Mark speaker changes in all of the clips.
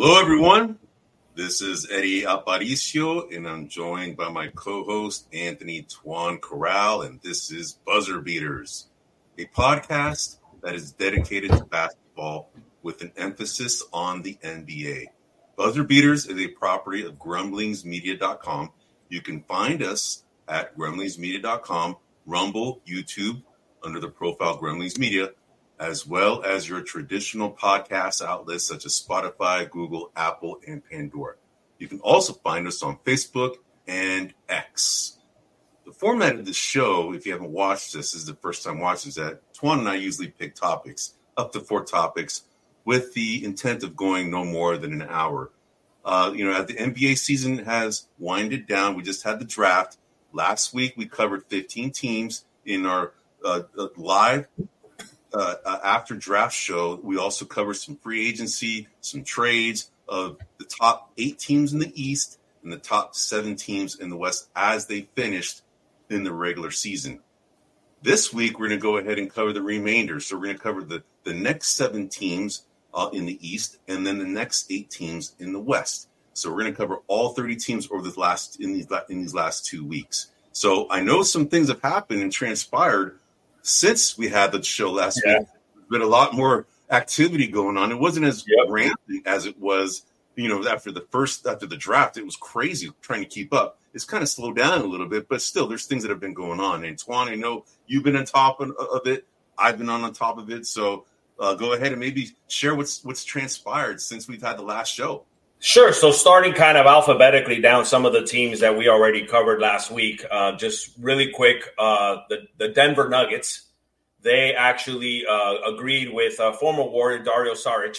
Speaker 1: Hello, everyone. This is Eddie Aparicio, and I'm joined by my co-host, Anthony Tuan Corral, and this is Buzzer Beaters, a podcast that is dedicated to basketball with an emphasis on the NBA. Buzzer Beaters is a property of grumblingsmedia.com. You can find us at grumblingsmedia.com, Rumble, YouTube, under the profile Grumblings Media, as well as your traditional podcast outlets such as Spotify, Google, Apple, and Pandora. You can also find us on Facebook and X. The format of the show, if you haven't watched this is the first time watching this, that Tuan and I usually pick topics, up to 4 topics, with the intent of going no more than an hour. As the NBA season has winded down, we just had the draft. Last week, we covered 15 teams in our live after draft show. We also covered some free agency, some trades of the top 8 teams in the East and the top 7 teams in the West as they finished in the regular season. This week, we're going to go ahead and cover the remainder. So we're going to cover the next 7 teams in the East and then the next 8 teams in the West. So we're going to cover all 30 teams over in these last 2 weeks. So I know some things have happened and transpired since we had the show last week. There's been a lot more activity going on. It wasn't as rampant as it was, after the draft. It was crazy trying to keep up. It's kind of slowed down a little bit, but still there's things that have been going on. And Tuan, I know you've been on top of it. I've been on top of it. So go ahead and maybe share what's transpired since we've had the last show.
Speaker 2: Sure. So starting kind of alphabetically down some of the teams that we already covered last week, just really quick, the Denver Nuggets, they actually agreed with former Warrior Dario Saric.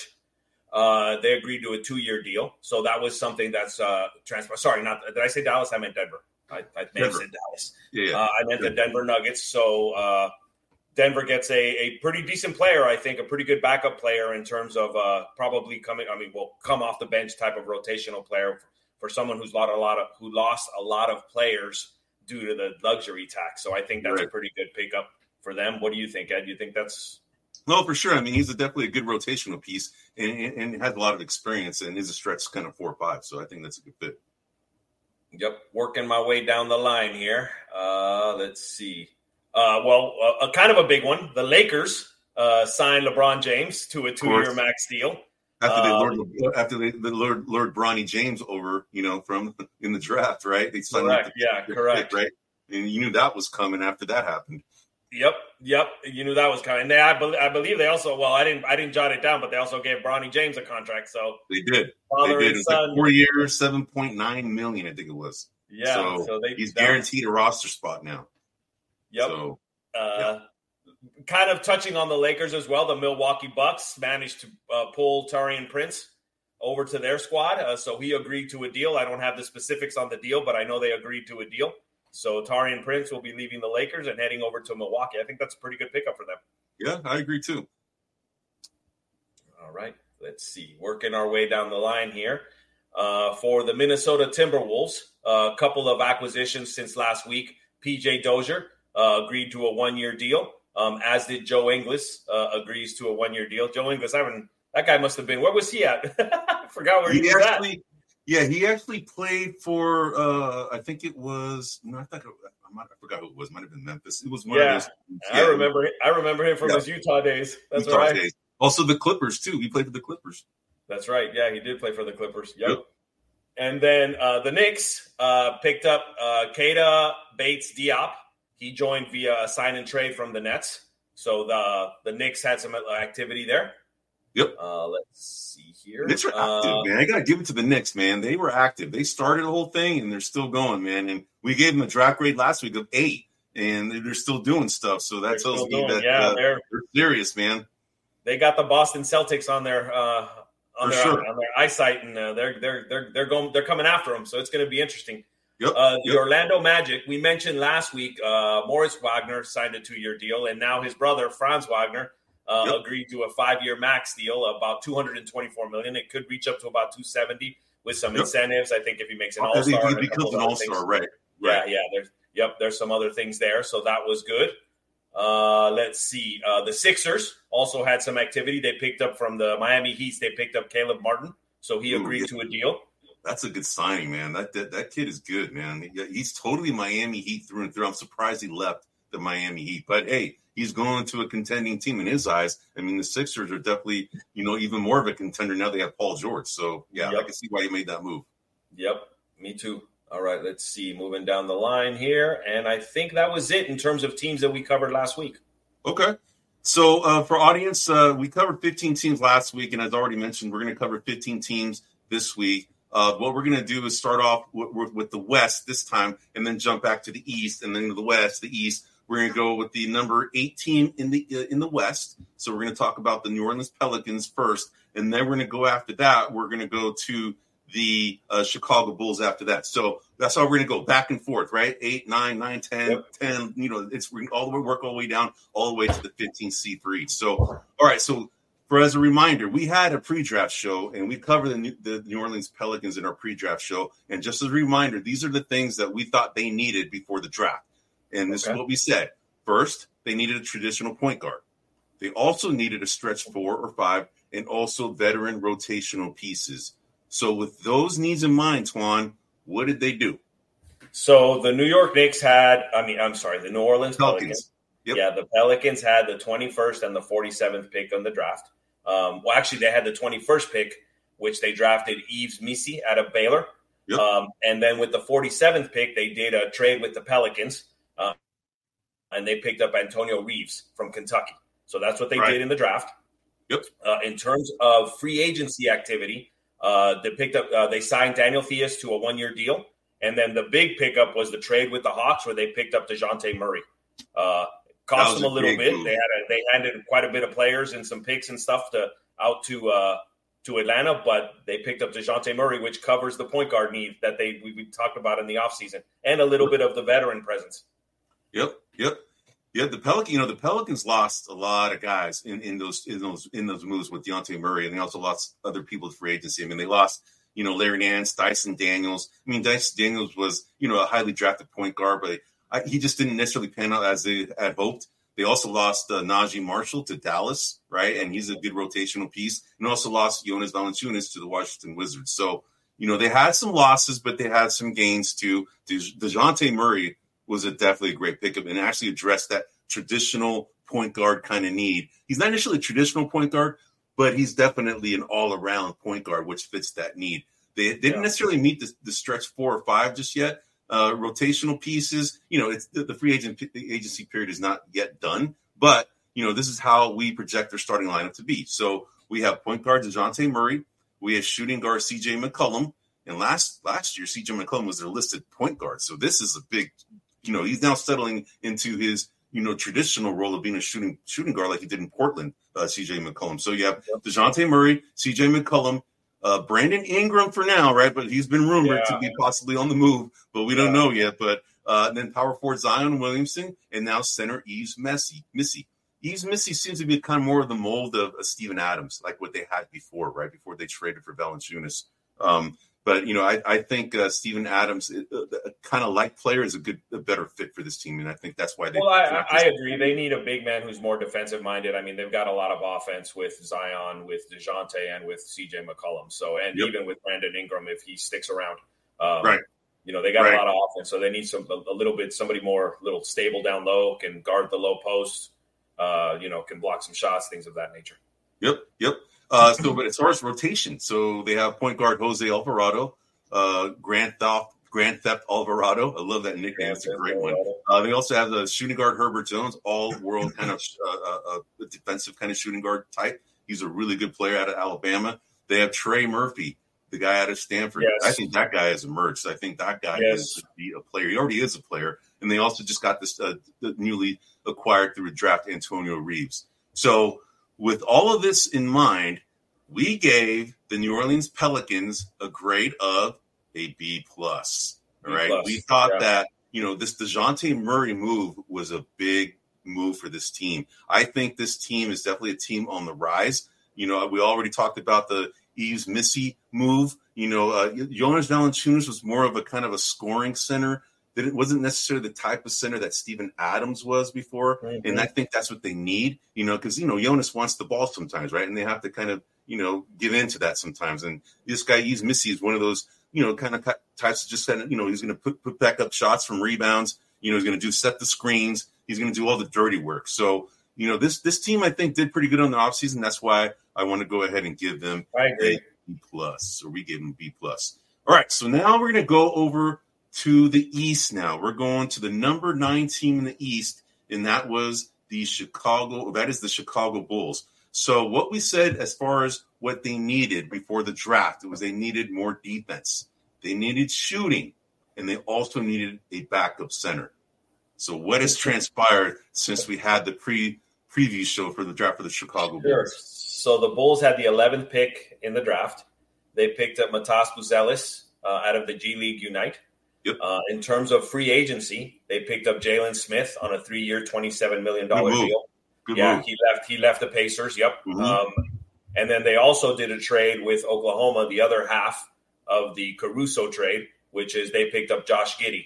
Speaker 2: They agreed to a 2-year deal. So that was something that's transpired. Sorry, did I say Dallas? I meant Denver. I may have said Dallas. I meant the Denver Nuggets. So Denver gets a pretty decent player, I think, a pretty good backup player in terms of probably come off the bench type of rotational player for someone who lost a lot of players due to the luxury tax. So I think that's a pretty good pickup for them. What do you think, Ed? Do you think that's...
Speaker 1: No, for sure. I mean, he's definitely a good rotational piece and has a lot of experience and is a stretch kind of 4-5. So I think that's a good fit.
Speaker 2: Yep. Working my way down the line here. Let's see. Kind of a big one. The Lakers signed LeBron James to a 2-year max deal.
Speaker 1: After they lured Bronny James over, from in the draft, right? They signed
Speaker 2: correct.
Speaker 1: Pick, right? And you knew that was coming after that happened.
Speaker 2: Yep. You knew that was coming. I believe they also. Well, I didn't jot it down, but they also gave Bronny James a contract. So
Speaker 1: they did. It's like 4 years, $7.9 million, I think it was.
Speaker 2: Yeah.
Speaker 1: So he's guaranteed a roster spot now.
Speaker 2: Yep.
Speaker 1: So,
Speaker 2: kind of touching on the Lakers as well, the Milwaukee Bucks managed to pull Taurean Prince over to their squad. So he agreed to a deal. I don't have the specifics on the deal, but I know they agreed to a deal. So Taurean Prince will be leaving the Lakers and heading over to Milwaukee. I think that's a pretty good pickup for them.
Speaker 1: Yeah, I agree too.
Speaker 2: All right. Let's see. Working our way down the line here. For the Minnesota Timberwolves, a couple of acquisitions since last week. PJ Dozier agreed to a 1-year deal, as did Joe Ingles agrees to a 1-year deal. Joe Ingles, that guy must have been – where was he at? I forgot where he was at.
Speaker 1: Yeah, he actually played for I think it was – I forgot who it was. It might have been Memphis. It was one of those.
Speaker 2: I remember him from his Utah days. That's right. Days.
Speaker 1: Also the Clippers, too. He played for the Clippers.
Speaker 2: That's right. Yeah, he did play for the Clippers. Yep. And then the Knicks picked up Keita Bates-Diop. He joined via a sign and trade from the Nets. So the Knicks had some activity there.
Speaker 1: Yep.
Speaker 2: Let's see here.
Speaker 1: Knicks are active, man. I got to give it to the Knicks, man. They were active. They started the whole thing, and they're still going, man. And we gave them a draft grade last week of 8, and they're still doing stuff. So that tells me that they're serious, man.
Speaker 2: They got the Boston Celtics on their eyesight, and they're coming after them. So it's going to be interesting. The Orlando Magic, we mentioned last week, Moritz Wagner signed a 2-year deal, and now his brother, Franz Wagner, agreed to a 5-year max deal, about $224 million. It could reach up to about $270 with some incentives. I think if he makes an all-star.
Speaker 1: He becomes an all-star, right.
Speaker 2: There's some other things there, so that was good. Let's see. The Sixers also had some activity. They picked up from the Miami Heat. They picked up Caleb Martin. So he agreed to a deal.
Speaker 1: That's a good signing, man. That kid is good, man. He's totally Miami Heat through and through. I'm surprised he left the Miami Heat. But, hey, he's going to a contending team in his eyes. I mean, the Sixers are definitely, even more of a contender now they have Paul George. So, yeah, I can see why he made that move.
Speaker 2: Yep, me too. All right, let's see. Moving down the line here. And I think that was it in terms of teams that we covered last week.
Speaker 1: Okay. So, for audience, we covered 15 teams last week. And as already mentioned, we're going to cover 15 teams this week. What we're going to do is start off with the West this time and then jump back to the East and then to the West, the East. We're going to go with the number 8 team in the West. So we're going to talk about the New Orleans Pelicans first. And then we're going to go after that. We're going to go to the Chicago Bulls after that. So that's how we're going to go back and forth, right? 8, 9, 9, 10,
Speaker 2: Yep.
Speaker 1: 10. It's all the way work all the way down, all the way to the 15 seed for each. So, all right. So, as a reminder, we had a pre-draft show, and we covered the New Orleans Pelicans in our pre-draft show. And just as a reminder, these are the things that we thought they needed before the draft. And this is what we said. First, they needed a traditional point guard. They also needed a stretch 4 or 5 and also veteran rotational pieces. So with those needs in mind, Twan, what did they do?
Speaker 2: So the New Orleans Pelicans.
Speaker 1: Yep.
Speaker 2: Yeah, the Pelicans had the 21st and the 47th pick on the draft. Actually, they had the 21st pick, which they drafted Yves Missi out of Baylor.
Speaker 1: Yep.
Speaker 2: And then with the 47th pick, they did a trade with the Pelicans, and they picked up Antonio Reeves from Kentucky. So that's what they did in the draft.
Speaker 1: Yep.
Speaker 2: In terms of free agency activity, they signed Daniel Theus to a 1-year deal. And then the big pickup was the trade with the Hawks where they picked up DeJounte Murray. Cost them a little bit. Move. They handed quite a bit of players and some picks and stuff out to Atlanta, but they picked up DeJounte Murray, which covers the point guard need that we talked about in the offseason, and a little bit of the veteran presence.
Speaker 1: Yep. Yeah, the Pelicans lost a lot of guys in those moves with DeJounte Murray, and they also lost other people to free agency. I mean, they lost Larry Nance, Dyson Daniels. I mean, Dyson Daniels was a highly drafted point guard, but he just didn't necessarily pan out as they had hoped. They also lost Najee Marshall to Dallas, right? And he's a good rotational piece. And also lost Jonas Valanciunas to the Washington Wizards. So, they had some losses, but they had some gains too. DeJounte Murray was definitely a great pickup and actually addressed that traditional point guard kind of need. He's not initially a traditional point guard, but he's definitely an all-around point guard, which fits that need. They didn't necessarily meet the stretch 4 or 5 just yet. Rotational pieces, it's the free agency period is not yet done, but this is how we project their starting lineup to be. So we have point guard DeJounte Murray, we have shooting guard CJ McCollum, and last year CJ McCollum was their listed point guard. So this is a big, he's now settling into his traditional role of being a shooting guard like he did in Portland. CJ McCollum. So you have DeJounte Murray, CJ McCollum. Brandon Ingram for now, right? But he's been rumored to be possibly on the move, but we don't know yet. But then power forward Zion Williamson, and now center Yves Missi. Yves Missi seems to be kind of more of the mold of Steven Adams, like what they had before, right? Before they traded for Valanciunas. But I think Steven Adams, kind of like player, is a better fit for this team, and I think that's why they.
Speaker 2: Well, I agree. They need a big man who's more defensive minded. I mean, they've got a lot of offense with Zion, with DeJounte, and with CJ McCollum. So, and even with Brandon Ingram, if he sticks around, right? They got a lot of offense, so they need somebody more little stable down low, can guard the low post, can block some shots, things of that nature.
Speaker 1: Yep. But as far as rotation, so they have point guard Jose Alvarado, Grand Theft Alvarado. I love that nickname. It's a great one. They also have the shooting guard Herbert Jones, all-world kind of defensive kind of shooting guard type. He's a really good player out of Alabama. They have Trey Murphy, the guy out of Stanford. Yes. I think that guy has emerged. I think that guy is to be a player. He already is a player. And they also just got this the newly acquired through a draft Antonio Reeves. So with all of this in mind, we gave the New Orleans Pelicans a grade of a B+. All right. We thought that, this DeJounte Murray move was a big move for this team. I think this team is definitely a team on the rise. We already talked about the Yves Missi move. Jonas Valanciunas was more of a kind of a scoring center. That it wasn't necessarily the type of center that Steven Adams was before. Mm-hmm. And I think that's what they need, because, Jonas wants the ball sometimes, right? And they have to kind of, give in to that sometimes. And this guy, Yves Missi, is one of those, kind of types of just kind of, he's going to put back up shots from rebounds. He's going to set the screens. He's going to do all the dirty work. So, this team, I think, did pretty good on the offseason. That's why I want to go ahead and give them a B+, or we gave them B+. All right, so now we're going to go over to the East now. We're going to the number 9 team in the East, and that is the Chicago Bulls. So what we said as far as what they needed before the draft, it was they needed more defense. They needed shooting, and they also needed a backup center. So what has transpired since we had the preview show for the draft for the Chicago Bulls?
Speaker 2: So the Bulls had the 11th pick in the draft. They picked up Matas Buzelis out of the G League Unite.
Speaker 1: Yep.
Speaker 2: In terms of free agency, they picked up Jalen Smith on a 3-year, $27 million deal.
Speaker 1: Good move.
Speaker 2: He left the Pacers. Yep.
Speaker 1: Mm-hmm.
Speaker 2: And then they also did a trade with Oklahoma, the other half of the Caruso trade, which is they picked up Josh Giddey.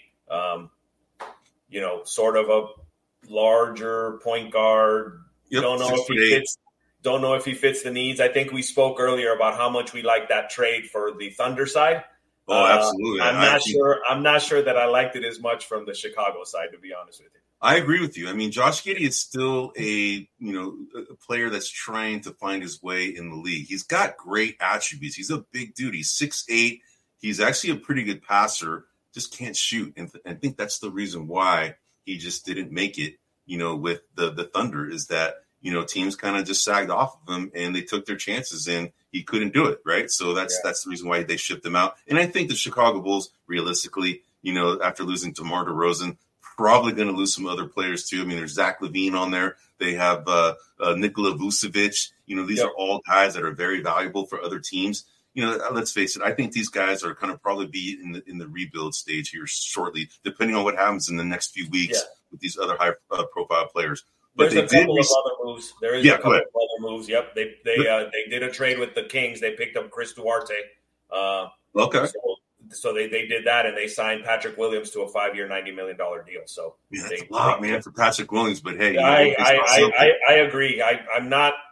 Speaker 2: Sort of a larger point guard.
Speaker 1: Yep.
Speaker 2: Don't know if he fits the needs. I think we spoke earlier about how much we like that trade for the Thunder side.
Speaker 1: Oh, absolutely.
Speaker 2: I'm not sure that I liked it as much from the Chicago side, to be honest with you.
Speaker 1: I agree with you. I mean, Josh Giddey is still a player that's trying to find his way in the league. He's got great attributes. He's a big dude. He's 6'8". He's actually a pretty good passer, just can't shoot. And I think that's the reason why he just didn't make it, with the Thunder, is that, teams kind of just sagged off of him and they took their chances and he couldn't do it, right? So that's the reason why they shipped him out. And I think the Chicago Bulls, realistically, after losing DeMar DeRozan, probably going to lose some other players too. I mean, there's Zach LaVine on there. They have Nikola Vucevic. These are all guys that are very valuable for other teams. Let's face it. I think these guys are kind of probably be in the rebuild stage here shortly, depending on what happens in the next few weeks with these other high profile players. But
Speaker 2: there's a couple of other moves. There is a couple of other moves. Yep. They did a trade with the Kings. They picked up Chris Duarte.
Speaker 1: Okay.
Speaker 2: So they did that, and they signed Patrick Williams to a 5-year, $90 million deal. So
Speaker 1: that's a lot, man, for Patrick Williams. But hey,
Speaker 2: I agree. I'm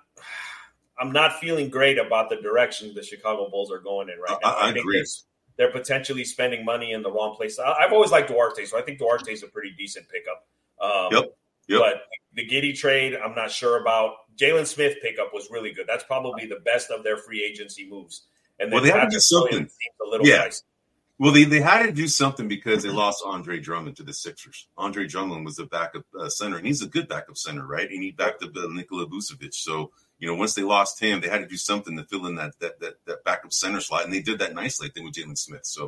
Speaker 2: not feeling great about the direction the Chicago Bulls are going in right now.
Speaker 1: I agree.
Speaker 2: They're potentially spending money in the wrong place. I've always liked Duarte, so I think Duarte is a pretty decent pickup.
Speaker 1: Yep.
Speaker 2: But the Giddey trade, I'm not sure about. Jalen Smith pickup was really good. That's probably the best of their free agency moves. And then
Speaker 1: they had to do something.
Speaker 2: Seems a little nice.
Speaker 1: Well, they had to do something because they lost Andre Drummond to the Sixers. Andre Drummond was the backup center, and he's a good backup center, right? And he backed up Nikola Vucevic. So, once they lost him, they had to do something to fill in that backup center slot, and they did that nicely, I think, with Jalen Smith. So,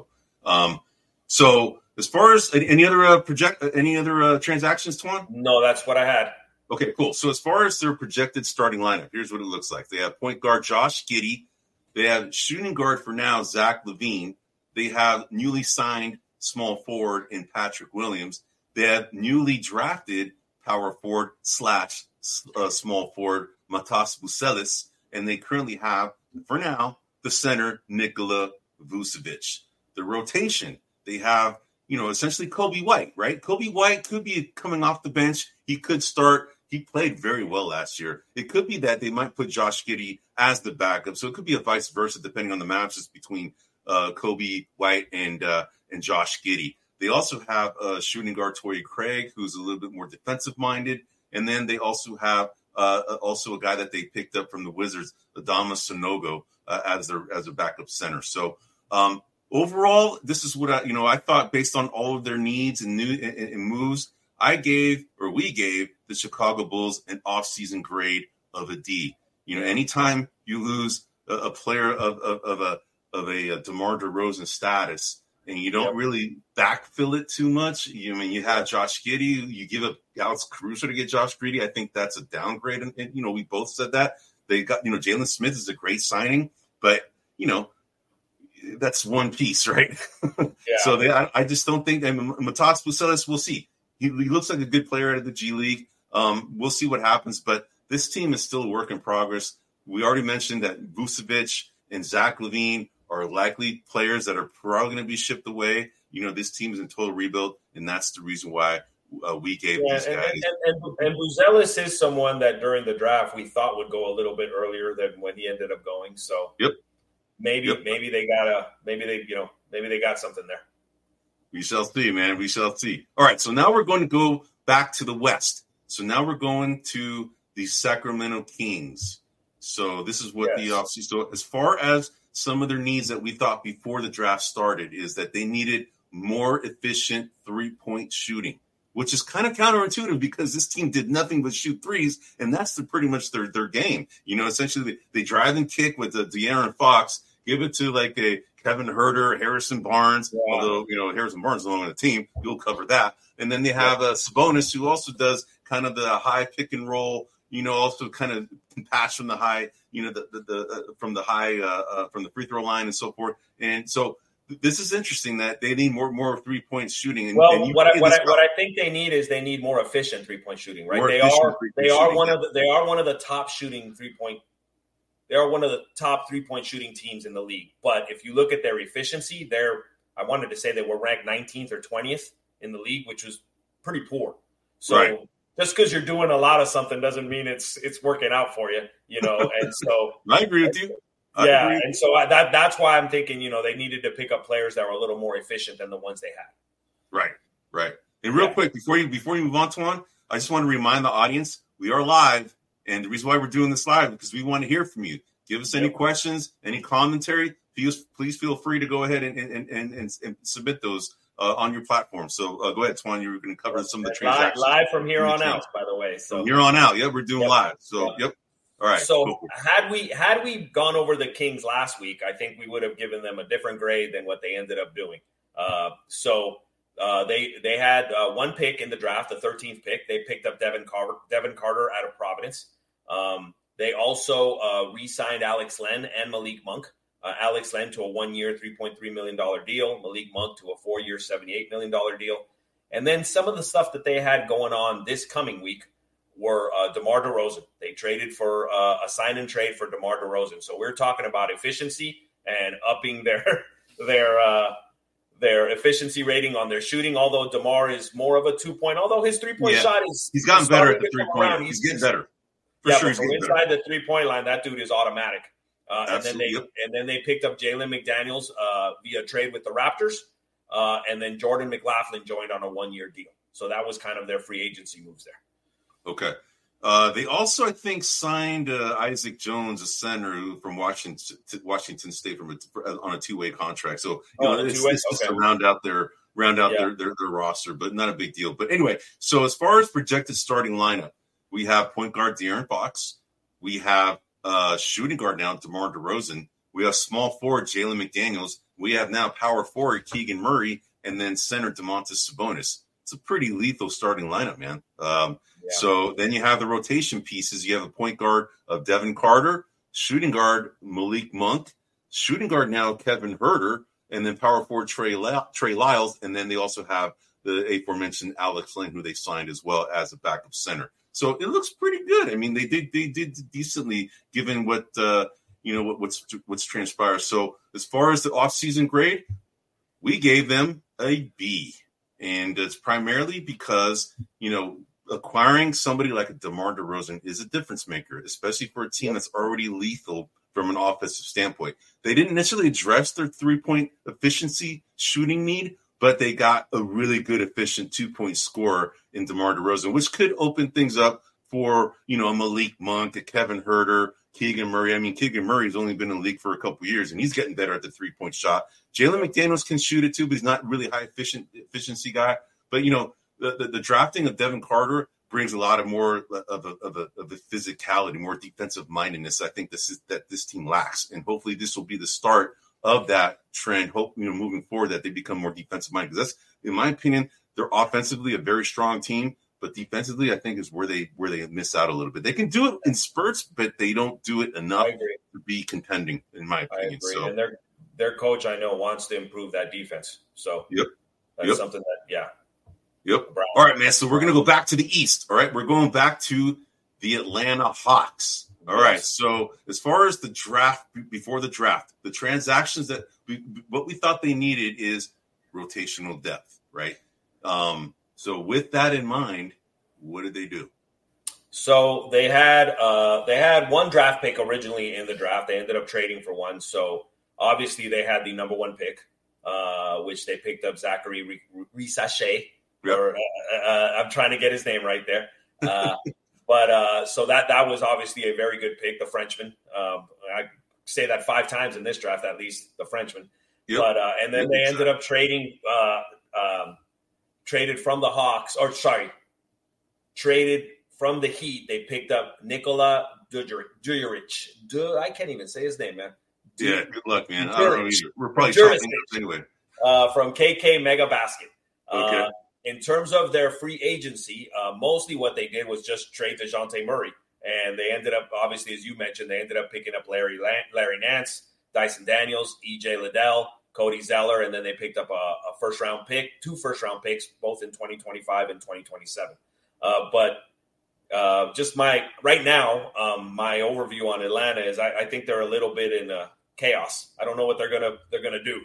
Speaker 1: so as far as any other transactions, Twan?
Speaker 2: No, that's what I had.
Speaker 1: Okay, cool. So as far as their projected starting lineup, here's what it looks like. They have point guard Josh Giddey. They have shooting guard for now, Zach LaVine. They have newly signed small forward in Patrick Williams. They have newly drafted power forward / small forward Matas Buzelis. And they currently have, for now, the center, Nikola Vucevic. The rotation, they have, essentially Kobe White, right? Kobe White could be coming off the bench. He could start. He played very well last year. It could be that they might put Josh Giddey as the backup. So it could be a vice versa, depending on the matches between Kobe White and Josh Giddey. They also have shooting guard Torrey Craig, who's a little bit more defensive-minded. And then they also have also a guy that they picked up from the Wizards, Adama Sanogo, as their backup center. So overall, this is what I thought based on all of their needs and moves. We gave the Chicago Bulls an off-season grade of a D. Anytime you lose a player of a DeMar DeRozan status and you don't really backfill it too much, you have Josh Giddey, you give up Alex Caruso to get Josh Giddey. I think that's a downgrade. And we both said that. They got, Jalen Smith is a great signing, but, that's one piece, right? Yeah. So I just don't think Matas Buzelis, we'll see. He looks like a good player out of the G League. We'll see what happens, but this team is still a work in progress. We already mentioned that Vucevic and Zach LaVine are likely players that are probably going to be shipped away. This team is in total rebuild, and that's the reason why we gave these guys.
Speaker 2: And Buzelis is someone that during the draft we thought would go a little bit earlier than when he ended up going. So maybe they got something there.
Speaker 1: We shall see, man. We shall see. All right, so now we're going to go back to the West. So now we're going to the Sacramento Kings. So this is what the offseason. So as far as some of their needs that we thought before the draft started is that they needed more efficient three-point shooting, which is kind of counterintuitive because this team did nothing but shoot threes, and that's pretty much their game. Essentially they drive and kick with the De'Aaron Fox, give it to like a Kevin Huerter, Harrison Barnes, although, Harrison Barnes is no longer on the team. You'll cover that. And then they have Sabonis, who also does kind of the high pick and roll, also kind of pass from the high, from the free throw line and so forth. And so this is interesting that they need more 3-point shooting. And,
Speaker 2: what I think they need is they need more efficient 3-point shooting, right? They are one of the top shooting 3-point. They are one of the top 3-point shooting teams in the league. But if you look at their efficiency, I wanted to say they were ranked 19th or 20th in the league, which was pretty poor. So just because you're doing a lot of something doesn't mean it's working out for you, And so
Speaker 1: I agree with you.
Speaker 2: And so that's why I'm thinking, they needed to pick up players that were a little more efficient than the ones they had.
Speaker 1: Right. And real quick, before you move on, Tuan, I just want to remind the audience we are live. And the reason why we're doing this live is because we want to hear from you. Give us any questions, any commentary. Please feel free to go ahead and submit those on your platform. So go ahead, Tuan. You're going to cover some of the transactions.
Speaker 2: Live from here on out, by the way. So
Speaker 1: from here on out, we're doing live. So, All right. So
Speaker 2: cool. had we gone over the Kings last week, I think we would have given them a different grade than what they ended up doing. They had one pick in the draft, the 13th pick. They picked up Devin Carter out of Providence. They also re-signed Alex Len and Malik Monk. Alex Len to a 1-year, $3.3 million deal. Malik Monk to a 4-year, $78 million deal. And then some of the stuff that they had going on this coming week were DeMar DeRozan. They traded for a sign and trade for DeMar DeRozan. So we're talking about efficiency and upping their efficiency rating on their shooting. Although DeMar is more of a 2-point, although his 3-point shot
Speaker 1: he's gotten better at the 3-point. He's getting better. For sure,
Speaker 2: but inside the 3-point line, that dude is automatic. And then they picked up Jalen McDaniels via trade with the Raptors, and then Jordan McLaughlin joined on a 1-year deal. So that was kind of their free agency moves there.
Speaker 1: Okay. They also, I think, signed Isaac Jones, a center from Washington State, on a 2-way contract. So it's just to round out their roster, but not a big deal. But anyway, so as far as projected starting lineup, we have point guard De'Aaron Fox. We have shooting guard now DeMar DeRozan. We have small forward Jalen McDaniels. We have now power forward Keegan Murray, and then center Domantas Sabonis. It's a pretty lethal starting lineup, man. So then you have the rotation pieces. You have a point guard of Devin Carter, shooting guard Malik Monk, shooting guard now Kevin Huerter, and then power forward Trey Lyles. And then they also have the aforementioned Alex Len, who they signed as well as a backup center. So it looks pretty good. I mean, they did decently given what's transpired. So as far as the offseason grade, we gave them a B. And it's primarily because, acquiring somebody like a DeMar DeRozan is a difference maker, especially for a team that's already lethal from an offensive standpoint. They didn't necessarily address their 3-point efficiency shooting need, but they got a really good, efficient 2-point scorer in DeMar DeRozan, which could open things up for, a Malik Monk, a Kevin Huerter, Keegan Murray. I mean, Keegan Murray's only been in the league for a couple years, and he's getting better at the 3-point shot. Jalen McDaniels can shoot it too, but he's not really high efficiency guy. But, the drafting of Devin Carter brings a lot of more of a physicality, more defensive mindedness. I think this team lacks, and hopefully this will be the start of that trend. Hope moving forward that they become more defensive minded. Because that's, in my opinion, they're offensively a very strong team, but defensively, I think is where they miss out a little bit. They can do it in spurts, but they don't do it enough to be contending, in my opinion.
Speaker 2: I agree.
Speaker 1: So,
Speaker 2: and their coach, I know, wants to improve that defense. So that's something that,
Speaker 1: Yep. All right, man. So we're going to go back to the East. All right. We're going back to the Atlanta Hawks. All right. So as far as the draft, before the draft, the transactions what we thought they needed is rotational depth, right? So with that in mind, what did they do?
Speaker 2: So they had one draft pick originally in the draft. They ended up trading for one. So obviously they had the number one pick, which they picked up Zachary Risache.
Speaker 1: Yep.
Speaker 2: I'm trying to get his name right there. But so that was obviously a very good pick, the Frenchman. I say that 5 times in this draft, at least, the Frenchman. Yep. But and then they ended up trading, traded from the Hawks, traded from the Heat. They picked up Nikola Djuric. I can't even say his name, man.
Speaker 1: Yeah, good luck, man. I don't know either. We're probably talking anyway.
Speaker 2: From KK Mega Basket.
Speaker 1: Okay.
Speaker 2: In terms of their free agency, mostly what they did was just trade DeJounte Murray. And they ended up, obviously, as you mentioned, they ended up picking up Larry Nance, Dyson Daniels, EJ Liddell, Cody Zeller, and then they picked up a first-round pick, 2 first-round picks, both in 2025 and 2027. Just right now, my overview on Atlanta is I think they're a little bit in chaos. I don't know what they're gonna do.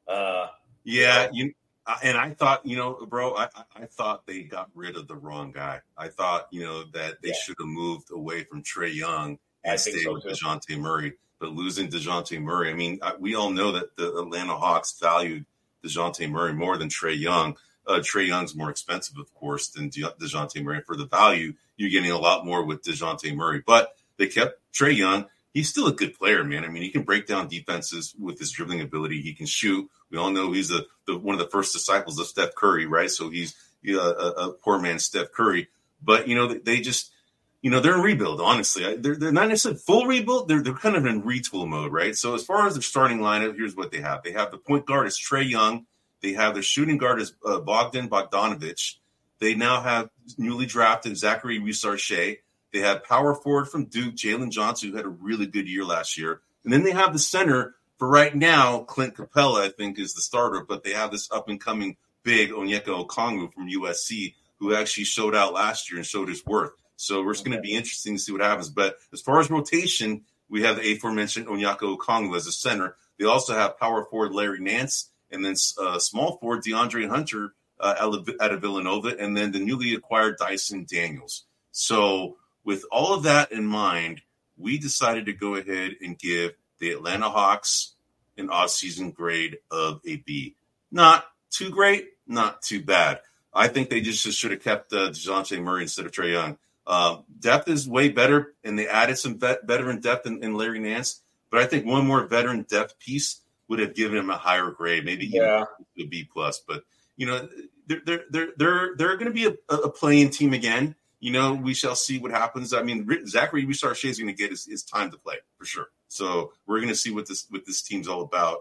Speaker 1: And I thought, bro, I thought they got rid of the wrong guy. I thought, that they should have moved away from Trae Young and stayed with DeJounte Murray. But losing DeJounte Murray, I mean, we all know that the Atlanta Hawks valued DeJounte Murray more than Trae Young. Trae Young's more expensive, of course, than DeJounte Murray. For the value, you're getting a lot more with DeJounte Murray. But they kept Trae Young. He's still a good player, man. I mean, he can break down defenses with his dribbling ability. He can shoot. We all know he's one of the first disciples of Steph Curry, right? So he's a poor man's Steph Curry. But, they just, they're in rebuild, honestly. They're not necessarily full rebuild. They're kind of in retool mode, right? So as far as their starting lineup, here's what they have. They have the point guard is Trae Young. They have their shooting guard is Bogdan Bogdanovic. They now have newly drafted Zachary Risache. They have power forward from Duke, Jalen Johnson, who had a really good year last year. And then they have the center for right now, Clint Capella, I think, is the starter. But they have this up-and-coming big Onyeka Okongwu from USC, who actually showed out last year and showed his worth. So it's going to be interesting to see what happens. But as far as rotation, we have the aforementioned Onyeka Okongwu as a center. They also have power forward Larry Nance, and then small forward DeAndre Hunter out of Villanova, and then the newly acquired Dyson Daniels. So with all of that in mind, we decided to go ahead and give the Atlanta Hawks an off-season grade of a B. Not too great, not too bad. I think they just should have kept DeJounte Murray instead of Trae Young. Depth is way better, and they added some veteran depth in Larry Nance. But I think one more veteran depth piece would have given him a higher grade, maybe even a B+. But they're going to be a playing team again. We shall see what happens. I mean, Zachary Risache is going to get his time to play for sure. So we're going to see what this team's all about.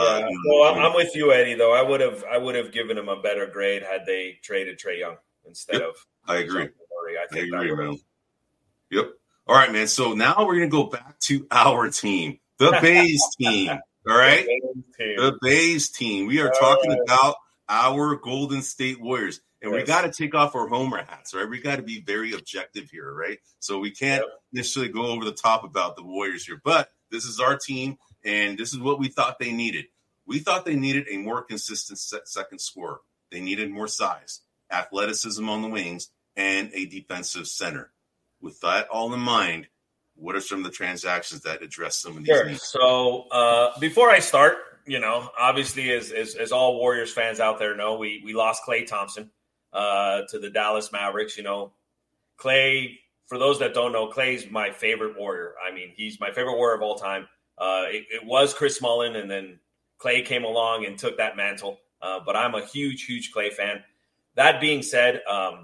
Speaker 2: I'm with you, Eddie. Though I would have given him a better grade had they traded Trae Young instead of.
Speaker 1: I agree.
Speaker 2: I agree, man.
Speaker 1: Yep. All right, man. So now we're going to go back to our team, the Bays team. All right, the Bays team. We are talking about our Golden State Warriors. And we got to take off our homer hats, right? We got to be very objective here, right? So we can't necessarily go over the top about the Warriors here. But this is our team, and this is what we thought they needed. We thought they needed a more consistent second scorer. They needed more size, athleticism on the wings, and a defensive center. With that all in mind, what are some of the transactions that address some of these needs?
Speaker 2: So before I start, obviously as all Warriors fans out there know, we lost Klay Thompson to the Dallas Mavericks. Klay, for those that don't know, Klay's my favorite Warrior. I mean, he's my favorite Warrior of all time. It was Chris Mullin, and then Klay came along and took that mantle. But I'm a huge Klay fan. That being said,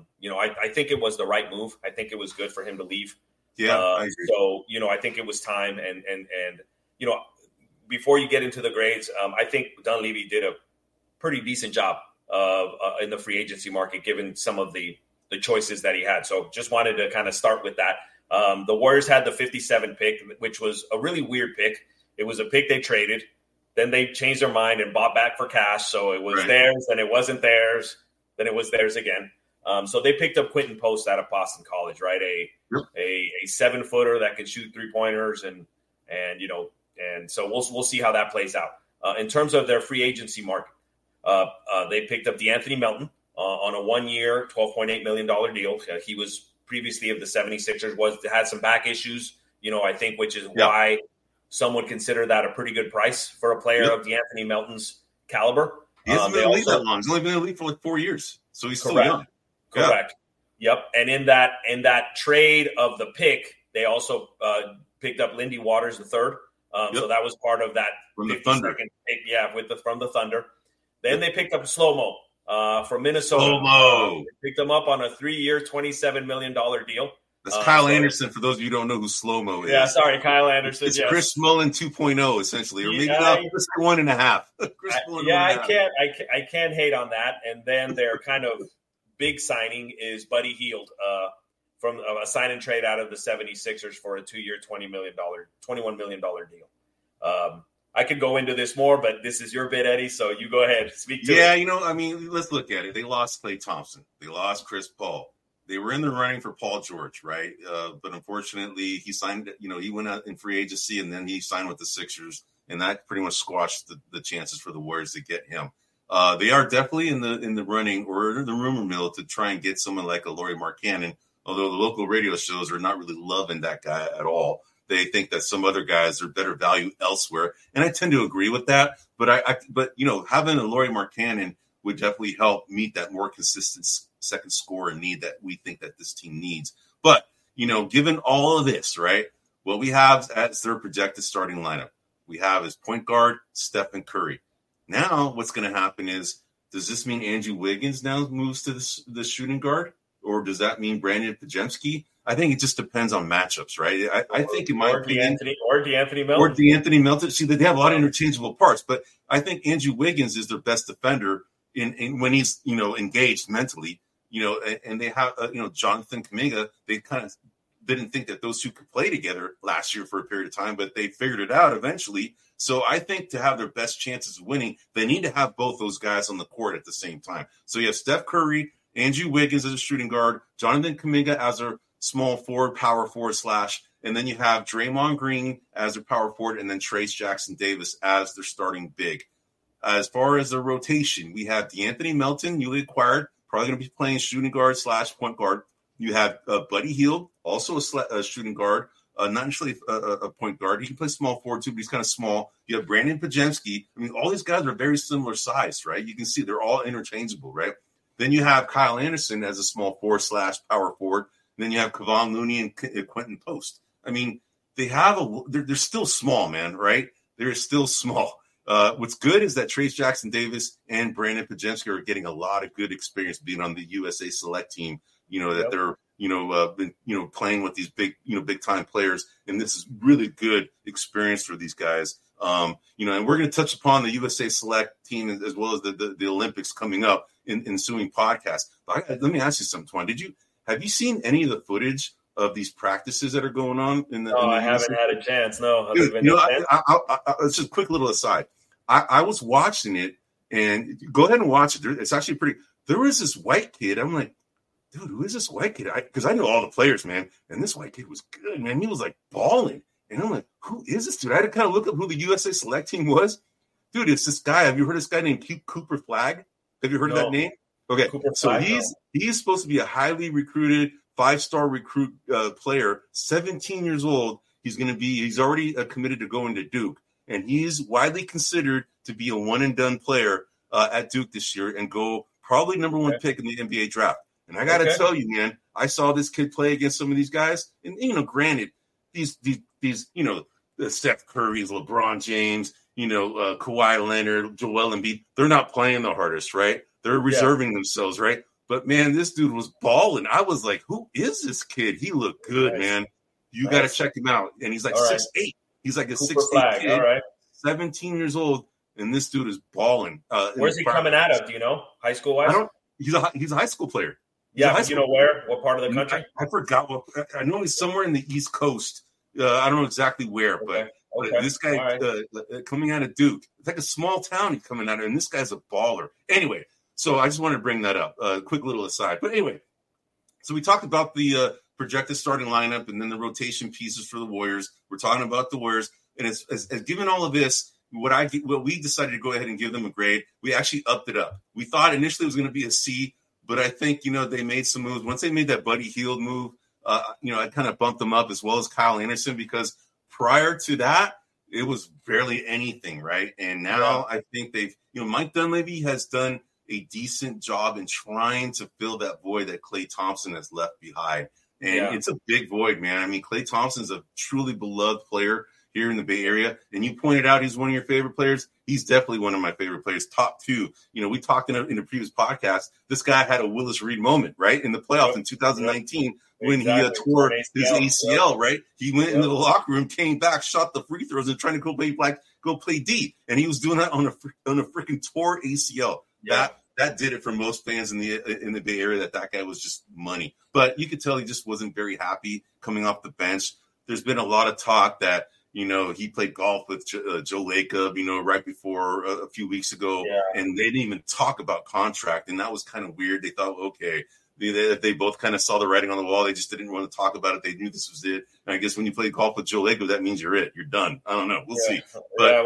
Speaker 2: I think it was the right move. I think it was good for him to leave.
Speaker 1: Yeah, I agree.
Speaker 2: So, I think it was time. And before you get into the grades, I think Dunleavy did a pretty decent job in the free agency market, given some of the choices that he had. So just wanted to kind of start with that. The Warriors had the 57 pick, which was a really weird pick. It was a pick they traded. Then they changed their mind and bought back for cash. So it was theirs, then it wasn't theirs, then it was theirs again. So they picked up Quentin Post out of Boston College, right? A 7-footer that can shoot 3-pointers and so we'll see how that plays out. In terms of their free agency market, they picked up DeAnthony Melton, on a 1-year, $12.8 million deal. He was previously of the 76ers, had some back issues, I think, which is why some would consider that a pretty good price for a player of DeAnthony Melton's caliber.
Speaker 1: He hasn't been in the league that long. He's only been in the league for like 4 years, so he's still young.
Speaker 2: Correct. Yep. And in that trade of the pick, they also picked up Lindy Waters III. So that was part of that
Speaker 1: from the Thunder.
Speaker 2: Pick, from the Thunder. Then they picked up Slow-Mo from Minnesota.
Speaker 1: Slow-Mo.
Speaker 2: They picked him up on a 3-year, $27 million deal.
Speaker 1: That's Kyle Anderson, for those of you who don't know who Slow-Mo is.
Speaker 2: Yeah, sorry, Kyle Anderson.
Speaker 1: It's Chris Mullin 2.0, essentially, or maybe not Chris 1.5.
Speaker 2: I can't hate on that. And then their kind of big signing is Buddy Hield from a sign and trade out of the 76ers for a 2-year, $21 million deal. I could go into this more, but this is your bit, Eddie, so you go ahead. Speak to it.
Speaker 1: Let's look at it. They lost Klay Thompson. They lost Chris Paul. They were in the running for Paul George, right? But unfortunately, he signed, he went out in free agency and then he signed with the Sixers, and that pretty much squashed the chances for the Warriors to get him. They are definitely in the running or the rumor mill to try and get someone like a Lauri Markkanen, although the local radio shows are not really loving that guy at all. They think that some other guys are better value elsewhere, and I tend to agree with that. But having a Lauri Markkanen would definitely help meet that more consistent second scorer need that we think that this team needs. But, given all of this, right, what we have as their projected starting lineup, we have as point guard Stephen Curry. Now what's going to happen is, does this mean Andrew Wiggins now moves to the shooting guard? Or does that mean Brandon Podziemski? I think it just depends on matchups, right? I think in my opinion,
Speaker 2: DeAnthony Melton.
Speaker 1: Or DeAnthony Melton. See, they have a lot of interchangeable parts, but I think Andrew Wiggins is their best defender in when he's, engaged mentally, and they have, Jonathan Kuminga. They kind of didn't think that those two could play together last year for a period of time, but they figured it out eventually. So I think to have their best chances of winning, they need to have both those guys on the court at the same time. So you have Steph Curry, Andrew Wiggins as a shooting guard, Jonathan Kuminga as a small forward, power forward / and then you have Draymond Green as their power forward, and then Trayce Jackson-Davis as their starting big. As far as the rotation, we have DeAnthony Melton, newly acquired, probably going to be playing shooting guard / point guard. You have Buddy Hield, also a shooting guard, not necessarily a point guard. He can play small forward too, but he's kind of small. You have Brandon Podziemski. I mean, all these guys are very similar size, right? You can see they're all interchangeable, right? Then you have Kyle Anderson as a small forward / power forward. And then you have Kevon Looney and Quentin Post. I mean, they're still small, man, right? They're still small. What's good is that Trayce Jackson-Davis and Brandon Podziemski are getting a lot of good experience being on the USA Select team. That they're been playing with these big time players, and this is really good experience for these guys. And we're going to touch upon the USA Select team as well as the Olympics coming up in ensuing podcasts. But let me ask you something, Twan. Have you seen any of the footage of these practices that are going on?
Speaker 2: I haven't had a chance. No.
Speaker 1: It's just a quick little aside. I was watching it, and go ahead and watch it. It's actually pretty. There was this white kid. I'm like, dude, who is this white kid? Because I know all the players, man. And this white kid was good, man. He was like balling. And I'm like, who is this dude? I had to kind of look up who the USA Select team was. Dude, it's this guy. Have you heard of this guy named Cooper Flagg? Have you heard of that name? Okay, so he's supposed to be a highly recruited 5-star recruit player, 17 years old. He's already committed to going to Duke, and he's widely considered to be a one-and-done player at Duke this year and go probably number 1 pick in the NBA draft. And I got to tell you, man, I saw this kid play against some of these guys, and granted, these Steph Curry's, LeBron James, Kawhi Leonard, Joel Embiid, they're not playing the hardest, right? They're reserving themselves, right? But, man, this dude was balling. I was like, who is this kid? He looked good, man. You got to check him out. And he's like 6'8". He's like a 6'8" kid, 17 years old, and this dude is balling.
Speaker 2: Where's he coming out of? Do you know? High school-wise?
Speaker 1: He's a high school player.
Speaker 2: Yeah, but you know where? What part of the country?
Speaker 1: I forgot. I know he's somewhere in the East Coast. I don't know exactly where, but this guy coming out of Duke, it's like a small town he's coming out of, and this guy's a baller. Anyway, so I just wanted to bring that up. Quick little aside. But anyway, so we talked about the projected starting lineup and then the rotation pieces for the Warriors. We're talking about the Warriors. And as given all of this, what we decided to go ahead and give them a grade, we actually upped it up. We thought initially it was going to be a C. But I think, they made some moves. Once they made that Buddy Hield move, I kind of bumped them up as well as Kyle Anderson, because prior to that, it was barely anything, right? And now I think Mike Dunleavy has done a decent job in trying to fill that void that Klay Thompson has left behind. And it's a big void, man. I mean, Klay Thompson's a truly beloved player here in the Bay Area. And you pointed out he's one of your favorite players. He's definitely one of my favorite players, top two. We talked in the previous podcast, this guy had a Willis Reed moment, right? In the playoffs in 2019 when he tore his ACL, right? He went into the locker room, came back, shot the free throws, and trying to go play D. And he was doing that on a freaking tore ACL. Yeah. That did it for most fans in the Bay Area, that guy was just money. But you could tell he just wasn't very happy coming off the bench. There's been a lot of talk that, he played golf with Joe Lacob, right before a few weeks ago, and they didn't even talk about contract, and that was kind of weird. They thought, okay, they both kind of saw the writing on the wall. They just didn't want to talk about it. They knew this was it. And I guess when you play golf with Joe Lacob, that means you're done. I don't know. We'll see. But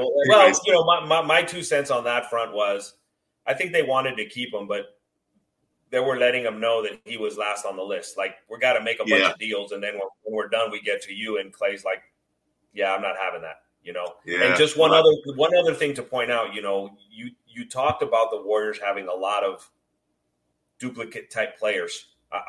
Speaker 2: my 2 cents on that front was, I think they wanted to keep him, but they were letting him know that he was last on the list. Like, we got to make a bunch of deals, and then when we're done, we get to you. And Klay's like, yeah, I'm not having that, Yeah. And just one other thing to point out, you talked about the Warriors having a lot of duplicate type players.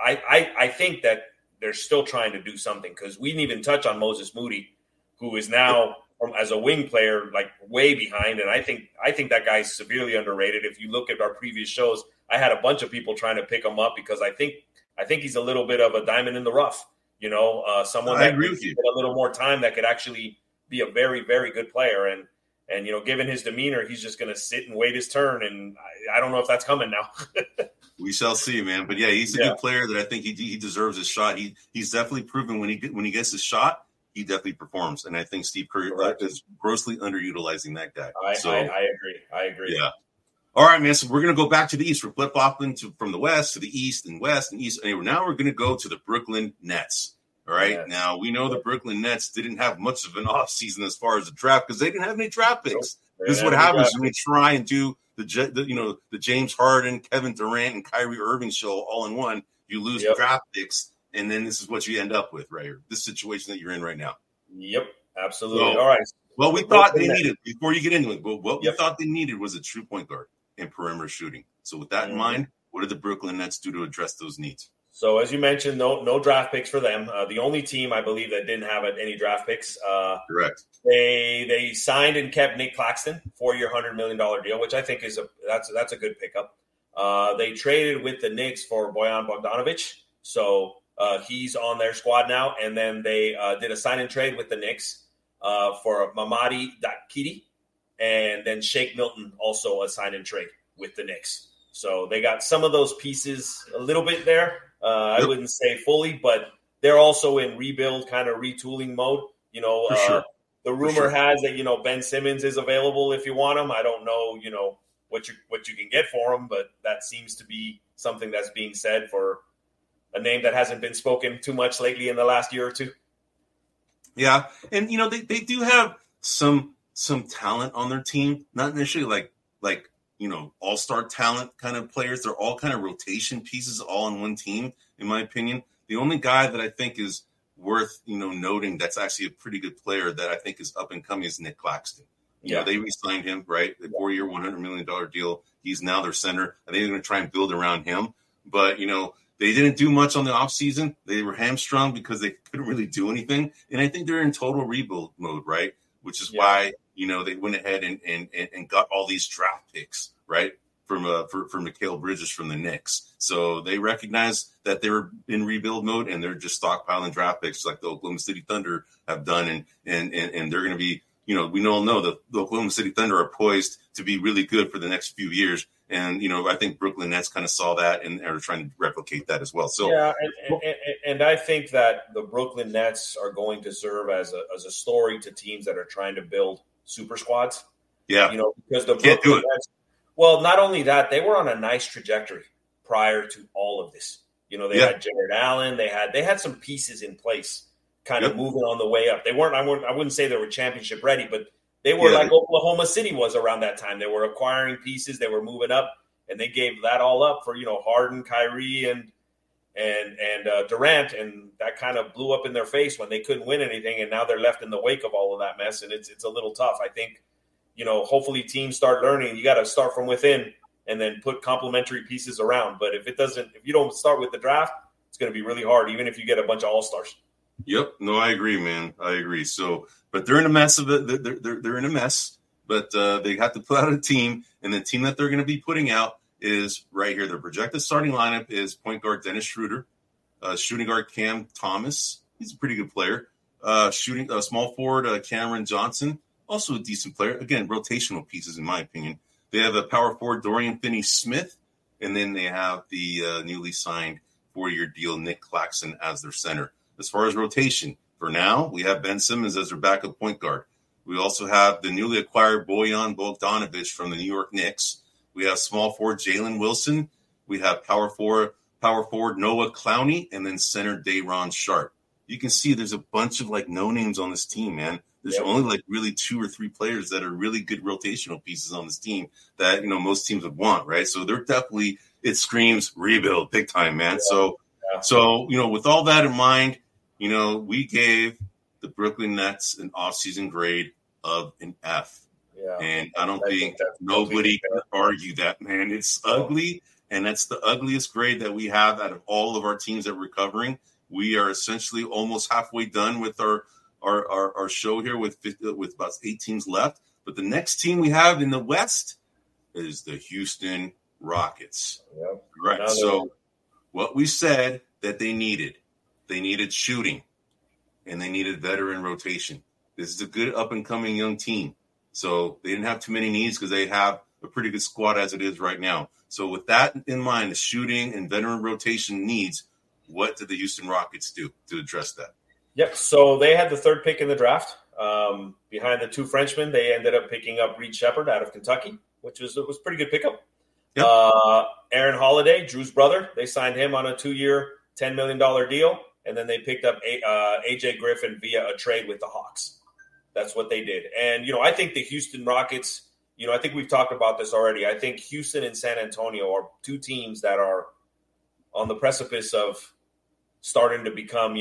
Speaker 2: I think that they're still trying to do something, because we didn't even touch on Moses Moody, who is now as a wing player, like, way behind. And I think that guy's severely underrated. If you look at our previous shows, I had a bunch of people trying to pick him up because I think he's a little bit of a diamond in the rough. Someone that could get a little more time that could actually be a very, very good player. And given his demeanor, he's just going to sit and wait his turn. And I don't know if that's coming now.
Speaker 1: We shall see, man. But yeah, he's a good player that I think he deserves his shot. He's definitely proven when he gets his shot, he definitely performs. And I think Steve Kerr is grossly underutilizing that guy.
Speaker 2: I agree.
Speaker 1: Yeah. All right, man. So we're going to go back to the East. We're flip-flopping from the West to the East and West and East. And now we're going to go to the Brooklyn Nets. All right. Yes. Now, we know the Brooklyn Nets didn't have much of an offseason as far as the draft, because they didn't have any draft picks. This is what happens when we try and do the James Harden, Kevin Durant, and Kyrie Irving show all in one. You lose draft picks, and then this is what you end up with right here. This situation that you're in right now.
Speaker 2: Yep, absolutely. So, all right.
Speaker 1: Well, we thought they needed, before you get into it, what we thought they needed was a true point guard and perimeter shooting. So with that in mind, what did the Brooklyn Nets do to address those needs?
Speaker 2: So as you mentioned, no draft picks for them. The only team I believe that didn't have any draft picks.
Speaker 1: Correct.
Speaker 2: They signed and kept Nick Claxton, 4-year, $100 million deal, which I think is that's a good pickup. They traded with the Knicks for Bojan Bogdanovic, so he's on their squad now. And then they did a sign and trade with the Knicks for Mamadi Dakiti, and then Shake Milton also a sign and trade with the Knicks. So they got some of those pieces a little bit there. I wouldn't say fully, but they're also in rebuild, kind of retooling mode. The rumor has that, Ben Simmons is available if you want him. I don't know, what you can get for him, but that seems to be something that's being said for a name that hasn't been spoken too much lately in the last year or two.
Speaker 1: Yeah. And, they do have some talent on their team, not necessarily like all-star talent kind of players. They're all kind of rotation pieces all in one team, in my opinion. The only guy that I think is worth, noting that's actually a pretty good player that I think is up and coming is Nick Claxton. They re-signed him, right? The 4-year, $100 million deal. He's now their center. I think they're going to try and build around him. But, they didn't do much on the offseason. They were hamstrung because they couldn't really do anything. And I think they're in total rebuild mode, right? Which is why, they went ahead and got all these draft picks, right? For Mikal Bridges from the Knicks. So they recognize that they're in rebuild mode, and they're just stockpiling draft picks like the Oklahoma City Thunder have done. And they're going to be, we all know that the Oklahoma City Thunder are poised to be really good for the next few years. And, I think Brooklyn Nets kind of saw that and are trying to replicate that as well. So,
Speaker 2: and I think that the Brooklyn Nets are going to serve as a story to teams that are trying to build super squads.
Speaker 1: Yeah.
Speaker 2: Because the Brooklyn Nets, well, not only that, they were on a nice trajectory prior to all of this. They had Jared Allen. They had some pieces in place kind of moving on the way up. They weren't, I wouldn't say they were championship ready, but they were like Oklahoma City was around that time. They were acquiring pieces. They were moving up. and they gave that all up for, Harden, Kyrie, and Durant, and that kind of blew up in their face when they couldn't win anything, and now they're left in the wake of all of that mess, and it's a little tough. I think, hopefully teams start learning. You got to start from within and then put complementary pieces around. But if you don't start with the draft, it's going to be really hard, even if you get a bunch of all-stars.
Speaker 1: Yep. No, I agree, man. I agree. So, but they're in a mess of it. They're in a mess, but they have to put out a team, and the team that they're going to be putting out is right here. Their projected starting lineup is point guard Dennis Schroeder, shooting guard Cam Thomas. He's a pretty good player. Small forward Cameron Johnson, also a decent player. Again, rotational pieces in my opinion. They have a power forward Dorian Finney-Smith, and then they have the newly signed 4-year deal Nick Claxton as their center. As far as rotation, for now, we have Ben Simmons as their backup point guard. We also have the newly acquired Bojan Bogdanovic from the New York Knicks. We have small forward Jalen Wilson. We have power forward Noah Clowney, and then center Day'Ron Sharpe. You can see there's a bunch of no names on this team, man. There's only really 2 or 3 players that are really good rotational pieces on this team that most teams would want, right? So they're definitely, it screams rebuild big time, man.
Speaker 2: Yeah.
Speaker 1: So with all that in mind, we gave the Brooklyn Nets an offseason grade of an F.
Speaker 2: Yeah.
Speaker 1: And I don't think nobody can argue that, man. It's ugly, and that's the ugliest grade that we have out of all of our teams that we're covering. We are essentially almost halfway done with our show here with about 8 teams left. But the next team we have in the West is the Houston Rockets.
Speaker 2: Yep.
Speaker 1: Right. So what we said that they needed shooting, and they needed veteran rotation. This is a good up-and-coming young team. So they didn't have too many needs because they have a pretty good squad as it is right now. So with that in mind, the shooting and veteran rotation needs, what did the Houston Rockets do to address that?
Speaker 2: Yep. So they had the 3rd pick in the draft. Behind the 2 Frenchmen, they ended up picking up Reed Sheppard out of Kentucky, which was a pretty good pickup. Yep. Aaron Holiday, Drew's brother, they signed him on a 2-year, $10 million deal, and then they picked up AJ Griffin via a trade with the Hawks. That's what they did. And, I think the Houston Rockets, I think we've talked about this already. I think Houston and San Antonio are 2 teams that are on the precipice of starting to become,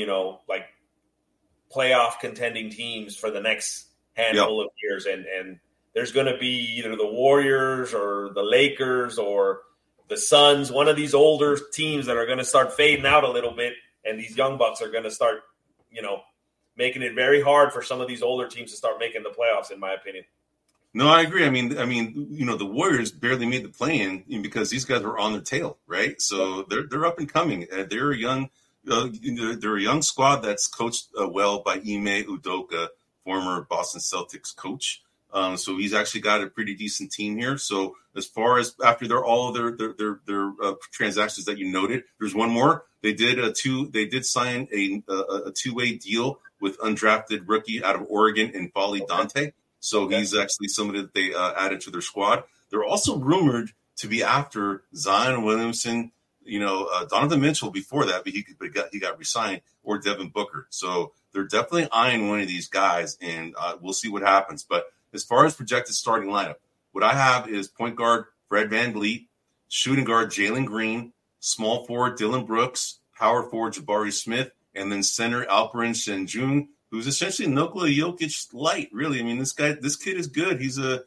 Speaker 2: playoff contending teams for the next handful of years. And there's going to be either the Warriors or the Lakers or the Suns, one of these older teams that are going to start fading out a little bit. And these young bucks are going to start, making it very hard for some of these older teams to start making the playoffs, in my opinion.
Speaker 1: No, I agree. I mean, the Warriors barely made the play-in because these guys were on their tail, right? So they're up and coming. They're a young, they're a young squad that's coached well by Ime Udoka, former Boston Celtics coach. So he's actually got a pretty decent team here. So as far as after all of their transactions that you noted, there's one more. They did sign a 2-way deal with undrafted rookie out of Oregon in Foley Dante. So he's actually somebody that they added to their squad. They're also rumored to be after Zion Williamson, Donovan Mitchell before that, but he got re-signed, or Devin Booker. So they're definitely eyeing one of these guys, and we'll see what happens. But as far as projected starting lineup, what I have is point guard Fred VanVleet, shooting guard Jalen Green, small forward Dylan Brooks, power forward Jabari Smith, and then center Alperen Sengun, who's essentially Nikola Jokic light, really. I mean, this kid is good. He's a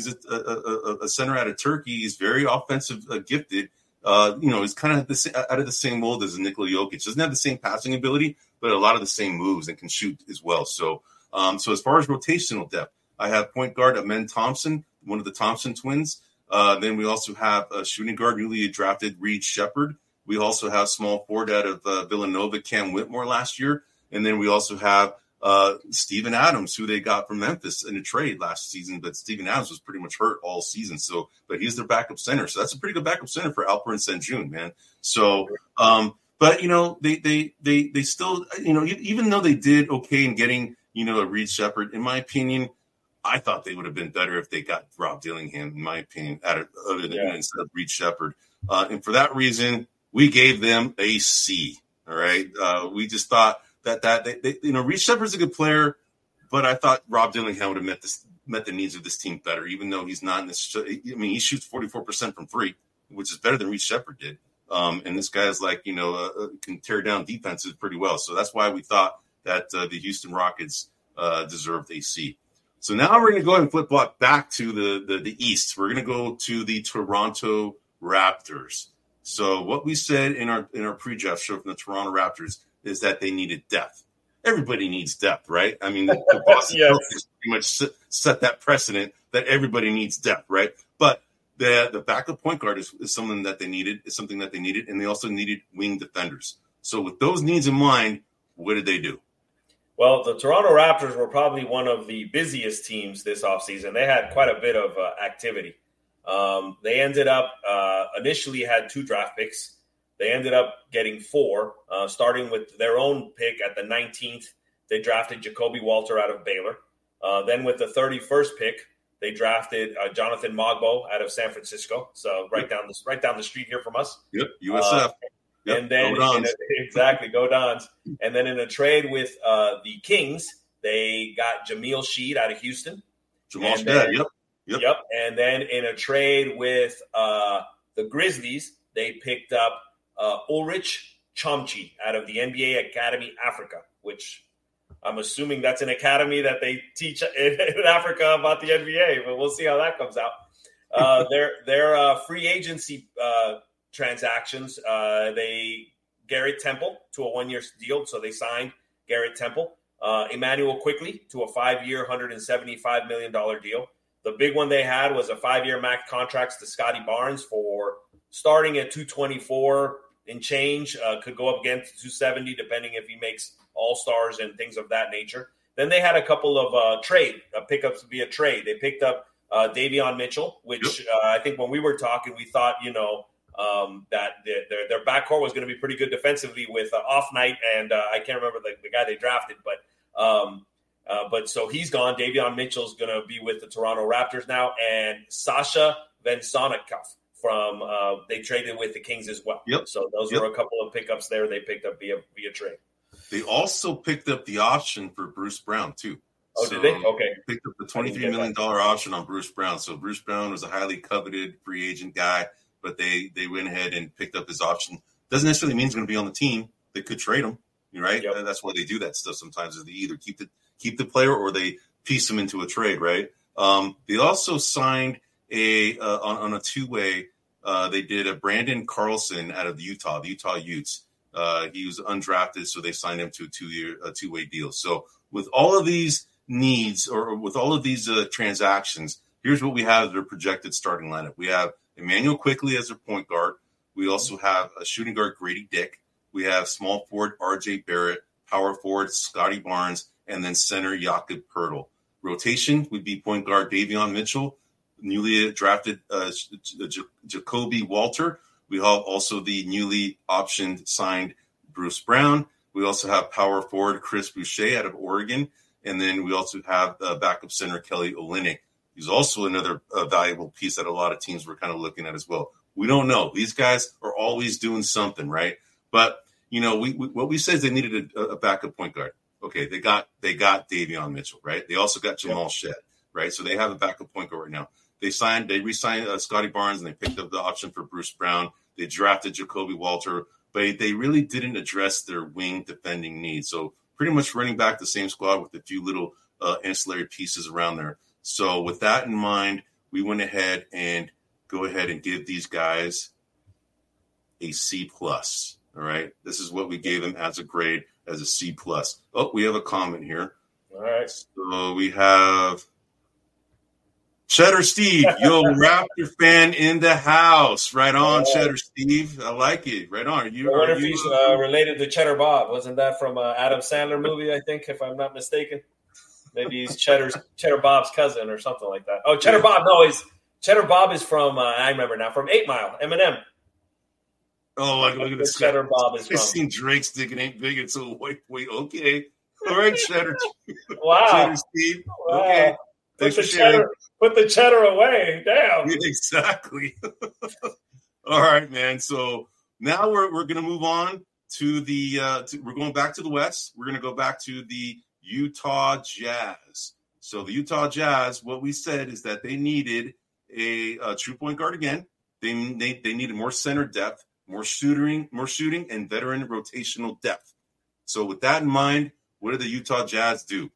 Speaker 1: center out of Turkey. He's very offensive gifted. He's kind of out of the same mold as Nikola Jokic. Doesn't have the same passing ability, but a lot of the same moves and can shoot as well. So as far as rotational depth, I have point guard Amen Thompson, one of the Thompson twins. Then we also have a shooting guard, newly drafted Reed Sheppard. We also have small forward out of Villanova, Cam Whitmore last year. And then we also have Steven Adams, who they got from Memphis in a trade last season. But Steven Adams was pretty much hurt all season. But he's their backup center. So that's a pretty good backup center for Alperen Sengun, man. So, but, they still, even though they did okay in getting, a Reed Sheppard, in my opinion, I thought they would have been better if they got Rob Dillingham, in my opinion, instead of Reed Sheppard. And for that reason, we gave them a C. All right. We just thought that Reed Sheppard's a good player, but I thought Rob Dillingham would have met the needs of this team better, even though he's not in this. I mean, he shoots 44% from 3. which is better than Reece Shepherd did. And this guy's can tear down defenses pretty well. So that's why we thought that the Houston Rockets deserved a C. So now we're going to go ahead and flip flop back to the East. We're going to go to the Toronto Raptors. So what we said in our pre-draft show from the Toronto Raptors is that they needed depth. Everybody needs depth, right? I mean, the Boston Celtics pretty much set that precedent that everybody needs depth, right? But the backup point guard is something that they needed. It's something that they needed, and they also needed wing defenders. So with those needs in mind, what did they do?
Speaker 2: Well, the Toronto Raptors were probably one of the busiest teams this offseason. They had quite a bit of activity. They ended up initially had 2 draft picks. They ended up getting 4, starting with their own pick at the 19th. They drafted Jacoby Walter out of Baylor. Then with the 31st pick, they drafted Jonathan Mogbo out of San Francisco. So right down the street here from us.
Speaker 1: Yep, USF. Yep.
Speaker 2: And then go Dons. And then in a trade with the Kings, they got Jamil Sheed out of Houston.
Speaker 1: Jamal Sheed,
Speaker 2: Yep. And then in a trade with the Grizzlies, they picked up Ulrich Chomchi out of the NBA Academy Africa, which I'm assuming that's an academy that they teach in Africa about the NBA, but we'll see how that comes out. Their free agency transactions, Garrett Temple to a 1-year deal, so they signed Garrett Temple. Emmanuel Quickley to a 5-year, $175 million deal. The big one they had was a 5-year max contracts to Scotty Barnes for starting at $224 and change, could go up again to $270 depending if he makes all-stars and things of that nature. Then they had a couple of pickups via trade. They picked up Davion Mitchell, which I think when we were talking, we thought, that their backcourt was going to be pretty good defensively with Off Night and I can't remember the guy they drafted, but so he's gone. Davion Mitchell's going to be with the Toronto Raptors now, and Sasha Vencesnikov from they traded with the Kings as well.
Speaker 1: Yep.
Speaker 2: So those were a couple of pickups there they picked up via trade.
Speaker 1: They also picked up the option for Bruce Brown too.
Speaker 2: Oh, did they? Okay.
Speaker 1: Picked up the $23 million option on Bruce Brown. So Bruce Brown was a highly coveted free agent guy, but they went ahead and picked up his option. Doesn't necessarily mean he's going to be on the team. They could trade him, right? Yep. That's why they do that stuff sometimes, is they either keep the player or they piece him into a trade, right? They also signed on a 2-way. They did a Brandon Carlson out of the Utah Utes. He was undrafted, so they signed him to a 2-way deal. So with all of these needs, or with all of these transactions, here's what we have: their projected starting lineup. We have Emmanuel Quickley as their point guard. We also have a shooting guard, Grady Dick. We have small forward, R.J. Barrett, power forward, Scotty Barnes, and then center, Jakob Poeltl. Rotation would be point guard, Davion Mitchell, newly drafted Jacoby Walter. We have also the newly optioned signed Bruce Brown. We also have power forward Chris Boucher out of Oregon. And then we also have backup center Kelly Olynyk. He's also another valuable piece that a lot of teams were kind of looking at as well. We don't know. These guys are always doing something, right? But, what we said is they needed a backup point guard. Okay, they got Davion Mitchell, right? They also got Jamal Shead, right? So they have a backup point guard right now. They re-signed Scotty Barnes, and they picked up the option for Bruce Brown. They drafted Jacoby Walter, but they really didn't address their wing defending needs. So pretty much running back the same squad with a few little ancillary pieces around there. So with that in mind, we went ahead and give these guys a C+. All right, this is what we gave them as a grade, as a C+. Oh, we have a comment here.
Speaker 2: All right.
Speaker 1: So we have Cheddar Steve, yo, Raptor fan in the house. Right on, Cheddar Steve. I like it. Right on.
Speaker 2: I wonder if he's related to Cheddar Bob. Wasn't that from Adam Sandler movie, I think, if I'm not mistaken? Maybe he's Cheddar Bob's cousin or something like that. Oh, Cheddar Bob. No, Cheddar Bob is from, I remember now, from 8 Mile, Eminem.
Speaker 1: Oh, look at this.
Speaker 2: Cheddar Bob is from.
Speaker 1: I've seen Drake's dick and ain't big. It's a wait, okay. All right, Cheddar.
Speaker 2: Wow.
Speaker 1: Cheddar Steve.
Speaker 2: Wow.
Speaker 1: Okay.
Speaker 2: Put the cheddar away. Damn.
Speaker 1: Exactly. All right, man. So now we're going to move on to we're going back to the West. We're going to go back to the Utah Jazz. So the Utah Jazz, what we said is that they needed a true point guard again. They needed more center depth, more shooting, and veteran rotational depth. So with that in mind, what did the Utah Jazz do?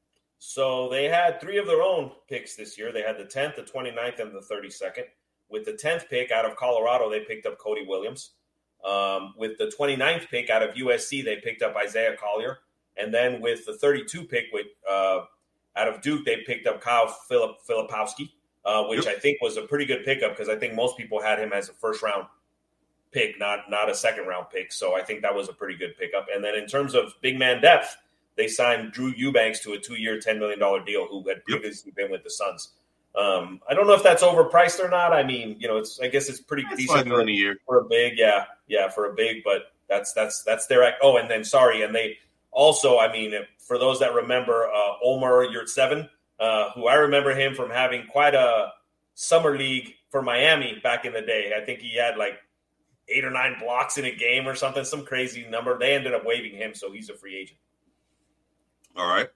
Speaker 2: So they had 3 of their own picks this year. They had the 10th, the 29th, and the 32nd. With the 10th pick out of Colorado, they picked up Cody Williams. With the 29th pick out of USC, they picked up Isaiah Collier. And then with the 32 pick out of Duke, they picked up Kyle Filipowski, which I think was a pretty good pickup because I think most people had him as a first-round pick, not a second-round pick. So I think that was a pretty good pickup. And then in terms of big man depth, they signed Drew Eubanks to a 2-year, $10 million deal, who had previously been with the Suns. I don't know if that's overpriced or not. I mean, I guess it's pretty decent
Speaker 1: for a year
Speaker 2: for a big. Yeah, for a big, but that's their. Oh, and then and they also, I mean, for those that remember, Omer Yurtseven, who I remember him from having quite a summer league for Miami back in the day. I think he had like 8 or 9 blocks in a game or something, some crazy number. They ended up waiving him, so he's a free agent.
Speaker 1: All right.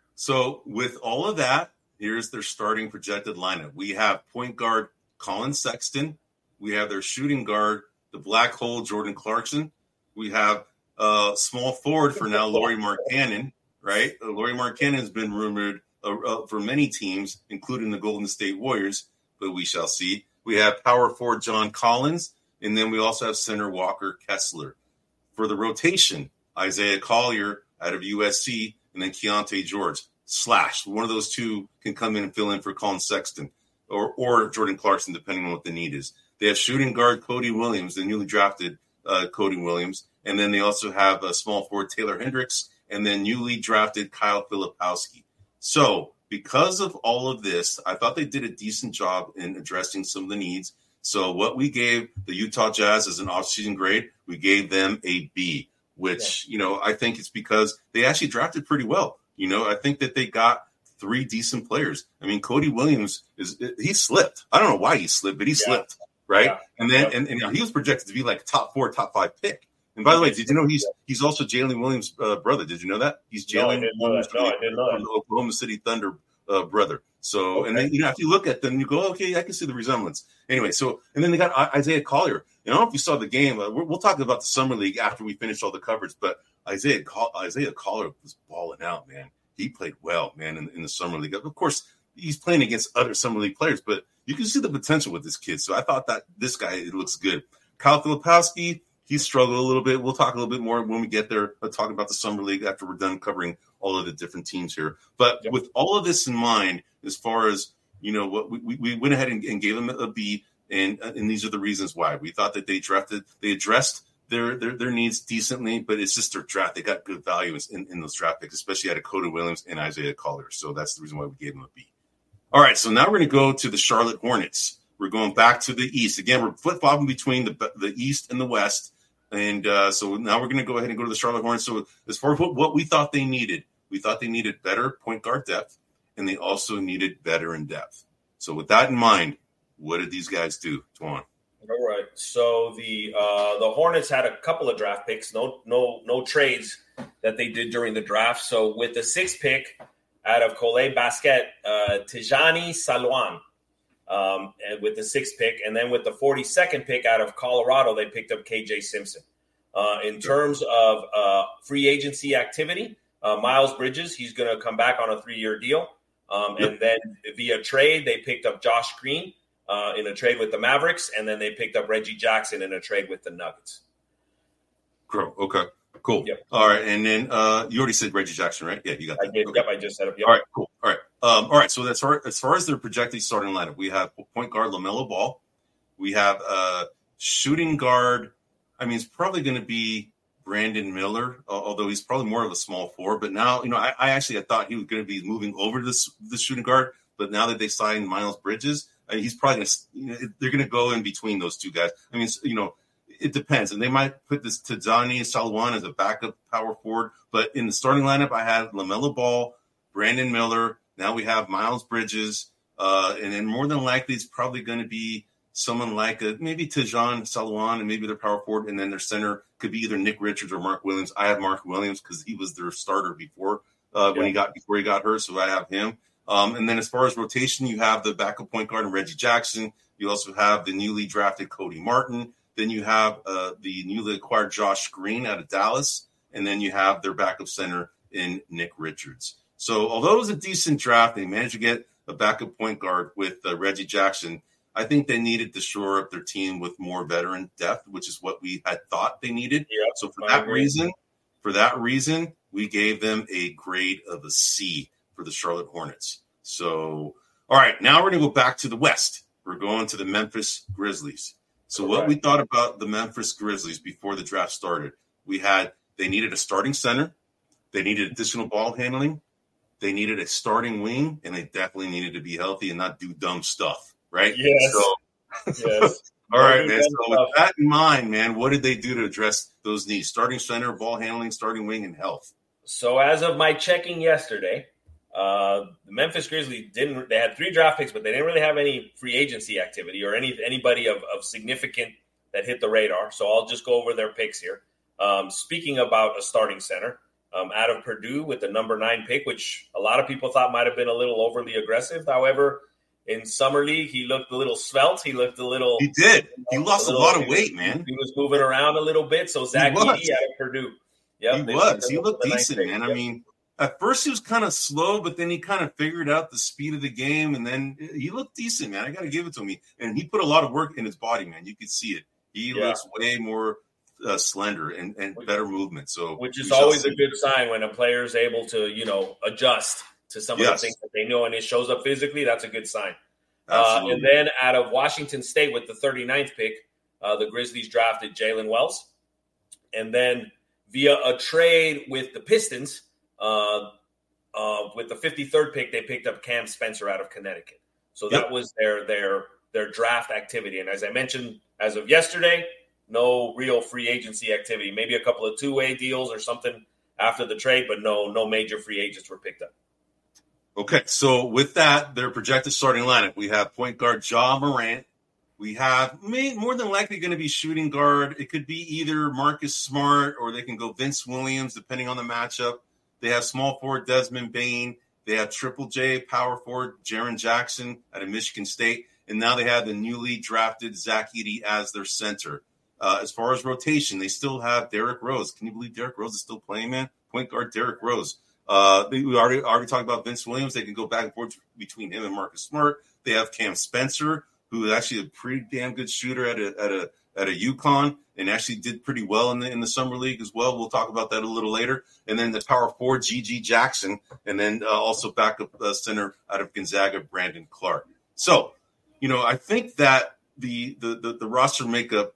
Speaker 1: So with all of that, here's their starting projected lineup. We have point guard Colin Sexton. We have their shooting guard, the black hole Jordan Clarkson. We have small forward for now, Lauri Markkanen, right? Lauri Markkanen has been rumored for many teams, including the Golden State Warriors, but we shall see. We have power forward John Collins, and then we also have center Walker Kessler. For the rotation, Isaiah Collier out of USC, and then Keontae George. One of those two can come in and fill in for Colin Sexton or Jordan Clarkson, depending on what the need is. They have shooting guard Cody Williams, the newly drafted Cody Williams. And then they also have a small forward Taylor Hendricks and then newly drafted Kyle Filipowski. So because of all of this, I thought they did a decent job in addressing some of the needs. So what we gave the Utah Jazz as an offseason grade, we gave them a B, which, I think it's because they actually drafted pretty well. I think that they got 3 decent players. I mean, Cody Williams he slipped. I don't know why he slipped, but he slipped, right? Yeah. And then and he was projected to be like top 4, top 5 pick. And by the way, did you know he's also Jalen Williams' brother? Did you know that? He's Jalen Williams,
Speaker 2: I didn't know that.
Speaker 1: The Oklahoma City Thunder brother. So, and then if you look at them, you go, okay, I can see the resemblance. Anyway, and then they got Isaiah Collier. I don't know if you saw the game. We'll talk about the summer league after we finish all the coverage, but Isaiah Collier was balling out, man. He played well, man, in the summer league. Of course, he's playing against other summer league players, but you can see the potential with this kid. So I thought that this guy, it looks good. Kyle Filipowski, he struggled a little bit. We'll talk a little bit more when we get there. I'll talk about the summer league after we're done covering all of the different teams here. But with all of this in mind, as far as, what we went ahead and gave them a B, and these are the reasons why. We thought that they addressed their needs decently, but it's just their draft. They got good value in those draft picks, especially out of Cody Williams and Isaiah Collier. So that's the reason why we gave them a B. All right, so now we're going to go to the Charlotte Hornets. We're going back to the East. Again, we're flip-flopping between the East and the West. And so now we're going to go ahead and go to the Charlotte Hornets. So as far as what we thought they needed better point guard depth, and they also needed veteran depth. So with that in mind, what did these guys do, Tuan?
Speaker 2: All right. So the Hornets had a couple of draft picks, no trades that they did during the draft. So with the 6th pick out of Cole Basket, Tijani Saluan, and with the 6th pick, and then with the 42nd pick out of Colorado, they picked up KJ Simpson. In terms of free agency activity, Miles Bridges, he's going to come back on a 3-year deal. And then via trade, they picked up Josh Green in a trade with the Mavericks, and then they picked up Reggie Jackson in a trade with the Nuggets.
Speaker 1: Okay, cool. Yep. All right, and then you already said Reggie Jackson, right? Yeah, you got that.
Speaker 2: I did. Okay. Yep, I just said it. Yep.
Speaker 1: All right, cool. All right. So as far as their projected starting lineup, we have point guard LaMelo Ball. We have shooting guard. I mean, it's probably going to be Brandon Miller, although he's probably more of a small forward. But now, I thought he was going to be moving over to the shooting guard. But now that they signed Miles Bridges, he's probably going to, they're going to go in between those two guys. I mean, it depends. And they might put this Tijani Saluan as a backup power forward. But in the starting lineup, I had LaMelo Ball, Brandon Miller. Now we have Miles Bridges. And then more than likely, it's probably going to be someone like maybe Tijani Saluan, and maybe their power forward. And then their center could be either Nick Richards or Mark Williams. I have Mark Williams because he was their starter before he got hurt. So I have him. And then as far as rotation, you have the backup point guard and Reggie Jackson. You also have the newly drafted Cody Martin. Then you have the newly acquired Josh Green out of Dallas. And then you have their backup center in Nick Richards. So although it was a decent draft, they managed to get a backup point guard with Reggie Jackson. I think they needed to shore up their team with more veteran depth, which is what we had thought they needed.
Speaker 2: Yep,
Speaker 1: so for that reason, we gave them a grade of a C for the Charlotte Hornets. So, all right, now we're going to go back to the West. We're going to the Memphis Grizzlies. So what we thought about the Memphis Grizzlies before the draft started, they needed a starting center. They needed additional ball handling. They needed a starting wing, and they definitely needed to be healthy and not do dumb stuff, right?
Speaker 2: Yes.
Speaker 1: Yes. All right, man. So with that in mind, man, what did they do to address those needs? Starting center, ball handling, starting wing, and health.
Speaker 2: So as of my checking yesterday, the Memphis Grizzlies they had 3 draft picks, but they didn't really have any free agency activity or anybody of significant that hit the radar. So I'll just go over their picks here. Speaking about a starting center, out of Purdue with the number 9 pick, which a lot of people thought might have been a little overly aggressive. However, in Summer League, he looked a little svelte. He looked a little...
Speaker 1: He did. He lost a lot of weight, man.
Speaker 2: He was moving around a little bit. So Zach Edey out of Purdue.
Speaker 1: Yep, he looked decent, man. Yep. I mean, at first he was kind of slow, but then he kind of figured out the speed of the game, and then he looked decent, man. I got to give it to him. And he put a lot of work in his body, man. You could see it. He looks way more... slender and better movement. So,
Speaker 2: which is always a good sign when a player is able to, adjust to some of the things that they know, and it shows up physically. That's a good sign. And then out of Washington State with the 39th pick, the Grizzlies drafted Jalen Wells. And then via a trade with the Pistons, with the 53rd pick, they picked up Cam Spencer out of Connecticut. So that was their draft activity. And as I mentioned, as of yesterday, no real free agency activity. Maybe a couple of two-way deals or something after the trade, but no major free agents were picked up.
Speaker 1: Okay, so with that, their projected starting lineup, we have point guard Ja Morant. We have more than likely going to be shooting guard. It could be either Marcus Smart or they can go Vince Williams, depending on the matchup. They have small forward Desmond Bane. They have Triple J, power forward Jaren Jackson out of Michigan State. And now they have the newly drafted Zach Edey as their center. As far as rotation, they still have Derrick Rose. Can you believe Derrick Rose is still playing, man? Point guard Derrick Rose. We already talked about Vince Williams. They can go back and forth between him and Marcus Smart. They have Cam Spencer, who is actually a pretty damn good shooter at a UConn and actually did pretty well in the summer league as well. We'll talk about that a little later. And then the power forward GG Jackson, and then also backup center out of Gonzaga Brandon Clark. So, I think that the roster makeup.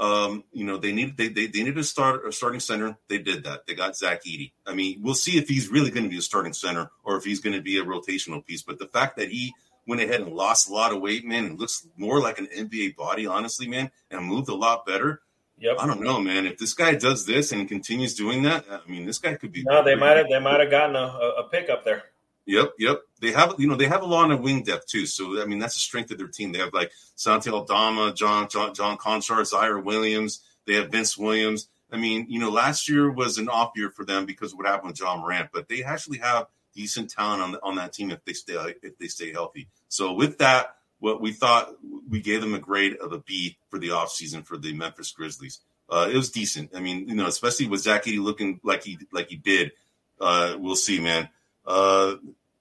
Speaker 1: They needed a starting center. They did that. They got Zach Edey. I mean, we'll see if he's really going to be a starting center or if he's going to be a rotational piece. But the fact that he went ahead and lost a lot of weight, man, and looks more like an NBA body, honestly, man, and moved a lot better. Yep. I don't know, man. If this guy does this and continues doing that, I mean, this guy could be.
Speaker 2: No, they might have gotten a pick up there.
Speaker 1: Yep. They have a lot of wing depth too. So I mean, that's a strength of their team. They have like Santi Aldama, John Conchar, Zaire Williams. They have Vince Williams. I mean, last year was an off year for them because of what happened with John Morant, but they actually have decent talent on that team if they stay healthy. So with that, what we thought, we gave them a grade of a B for the offseason for the Memphis Grizzlies. It was decent. I mean, especially with Zach Edey looking like he did. We'll see, man. Oh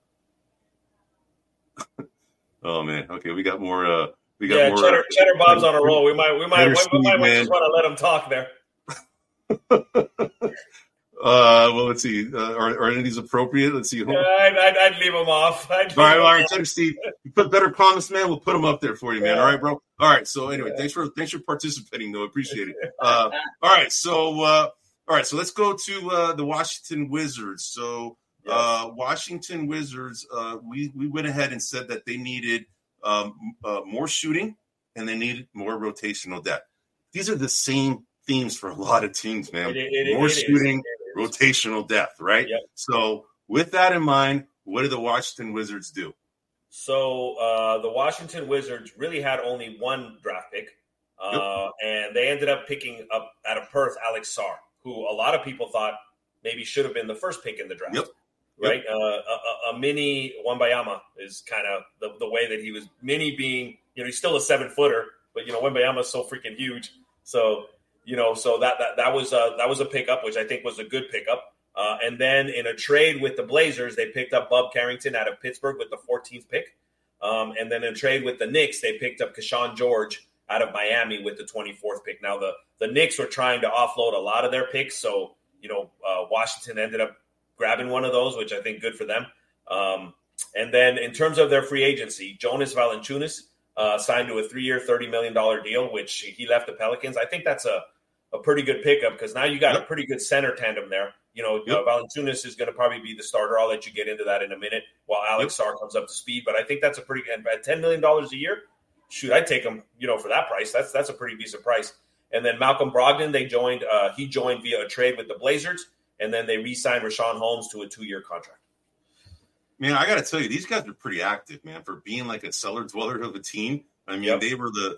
Speaker 1: man. Okay, we got more. More.
Speaker 2: Cheddar Bob's on a roll. We might just want to let him talk there.
Speaker 1: Well, let's see. Are any of these appropriate? Let's see.
Speaker 2: I'd leave them off.
Speaker 1: All right, Cheddar Steve. You put better comments, man. We'll put them up there for you, man. All right, bro. All right. So anyway, thanks for participating, though. Appreciate it. All right. So let's go to the Washington Wizards. So. Washington Wizards, we went ahead and said that they needed more shooting and they needed more rotational depth. These are the same themes for a lot of teams, man. More shooting, rotational depth, right? Yep. So with that in mind, what did the Washington Wizards do?
Speaker 2: So the Washington Wizards really had only one draft pick, and they ended up picking up out of Perth Alex Sarr, who a lot of people thought maybe should have been the first pick in the draft. Yep. Right, a mini Wembayama is kind of the way that he was. Mini being he's still a 7-footer, but Wembanyama is so freaking huge. So so that was a pickup, which I think was a good pickup. And then in a trade with the Blazers, they picked up Bub Carrington out of Pittsburgh with the 14th pick. And then in a trade with the Knicks, they picked up Keshawn George out of Miami with the 24th pick. Now, the Knicks were trying to offload a lot of their picks, so, Washington ended up grabbing one of those, which I think good for them. And then in terms of their free agency, Jonas Valanciunas signed to a 3-year, $30 million deal, which he left the Pelicans. I think that's a pretty good pickup because now you got a pretty good center tandem there. Valanciunas is going to probably be the starter. I'll let you get into that in a minute while Alex Sarr comes up to speed. But I think that's a pretty – at $10 million a year, shoot, I'd take him, for that price. That's a pretty decent price. And then Malcolm Brogdon, he joined via a trade with the Blazers, and then they re-signed Richaun Holmes to a 2-year contract.
Speaker 1: Man, I got to tell you, these guys are pretty active, man, for being like a cellar dweller of a team. I mean, they were the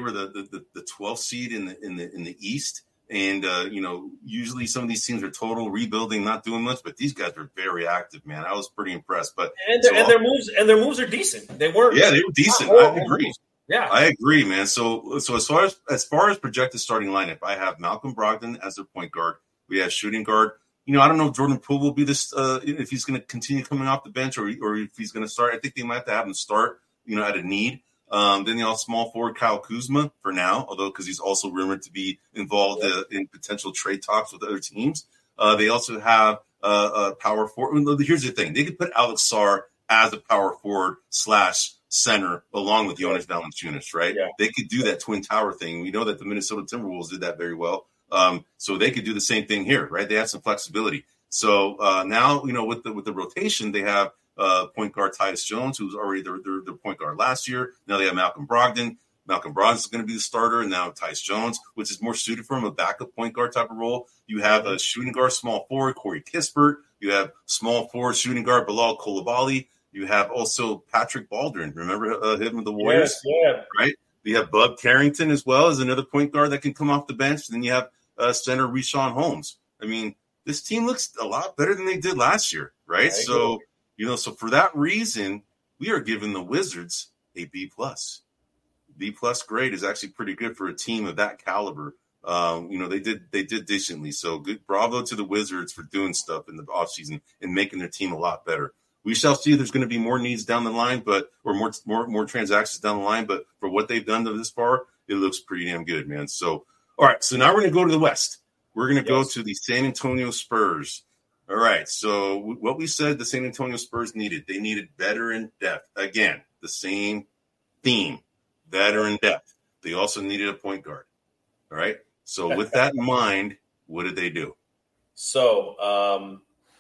Speaker 1: 12th seed in the East. And, usually some of these teams are total rebuilding, not doing much, but these guys are very active, man. I was pretty impressed. But
Speaker 2: their moves are decent. They were
Speaker 1: decent. I agree.
Speaker 2: Moves. Yeah,
Speaker 1: I agree, man. So as far as projected starting lineup, I have Malcolm Brogdon as their point guard. We have shooting guard. I don't know if Jordan Poole will be this if he's going to continue coming off the bench or if he's going to start. I think they might have to have him start, at a need. Then they have small forward Kyle Kuzma for now, although because he's also rumored to be involved in potential trade talks with other teams. They also have a power forward. Here's the thing: they could put Alex Sarr as a power forward / center along with Jonas Valanciunas, right? Yeah. They could do that twin tower thing. We know that the Minnesota Timberwolves did that very well. So they could do the same thing here, right? They have some flexibility. So now, with the rotation, they have point guard Tyus Jones, who's already their point guard last year. Now they have Malcolm Brogdon. Malcolm Brogdon is going to be the starter, and now Tyus Jones, which is more suited for him, a backup point guard type of role. You have a shooting guard, small forward, Corey Kispert. You have small forward, shooting guard, Bilal Coulibaly. You have also Patrick Baldwin. Remember him with the Warriors?
Speaker 2: Yes,
Speaker 1: right? You have Bub Carrington as well as another point guard that can come off the bench. Then you have center Richaun Holmes. I mean, this team looks a lot better than they did last year, right? So, so for that reason, we are giving the Wizards a B+. B+ grade is actually pretty good for a team of that caliber. They did decently. So good, bravo to the Wizards for doing stuff in the offseason and making their team a lot better. We shall see. There's going to be more needs down the line, or more transactions down the line. But for what they've done to this far, it looks pretty damn good, man. So, all right. So now we're going to go to the West. We're going to go to the San Antonio Spurs. All right. So what we said the San Antonio Spurs needed, they needed veteran depth. Again, the same theme, veteran depth. They also needed a point guard. All right. So with that in mind, what did they do?
Speaker 2: So,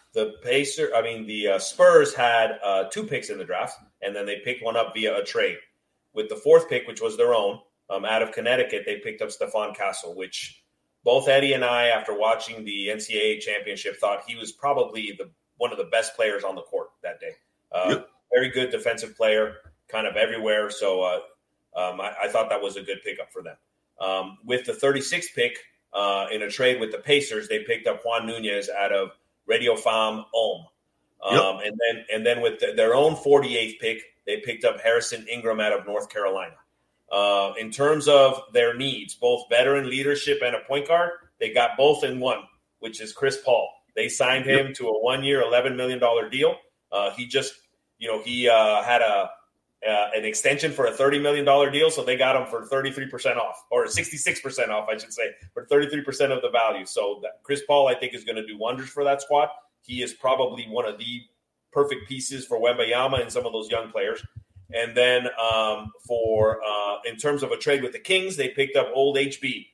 Speaker 2: the Spurs had 2 picks in the draft, and then they picked one up via a trade. With the 4th pick, which was their own, out of Connecticut, they picked up Stephon Castle, which both Eddie and I, after watching the NCAA championship, thought he was probably one of the best players on the court that day. Very good defensive player, kind of everywhere. So I thought that was a good pickup for them. With the 36th pick in a trade with the Pacers, they picked up Juan Nunez out of Radio Farm Ulm. And then with their own 48th pick, they picked up Harrison Ingram out of North Carolina. In terms of their needs, both veteran leadership and a point guard, they got both in one, which is Chris Paul. They signed him to a 1-year, $11 million deal. He just, he had an extension for a $30 million deal, so they got him for 33% off, or 66% off, I should say, for 33% of the value. So Chris Paul, I think, is going to do wonders for that squad. He is probably one of the perfect pieces for Wembanyama and some of those young players. And then in terms of a trade with the Kings, they picked up old HB.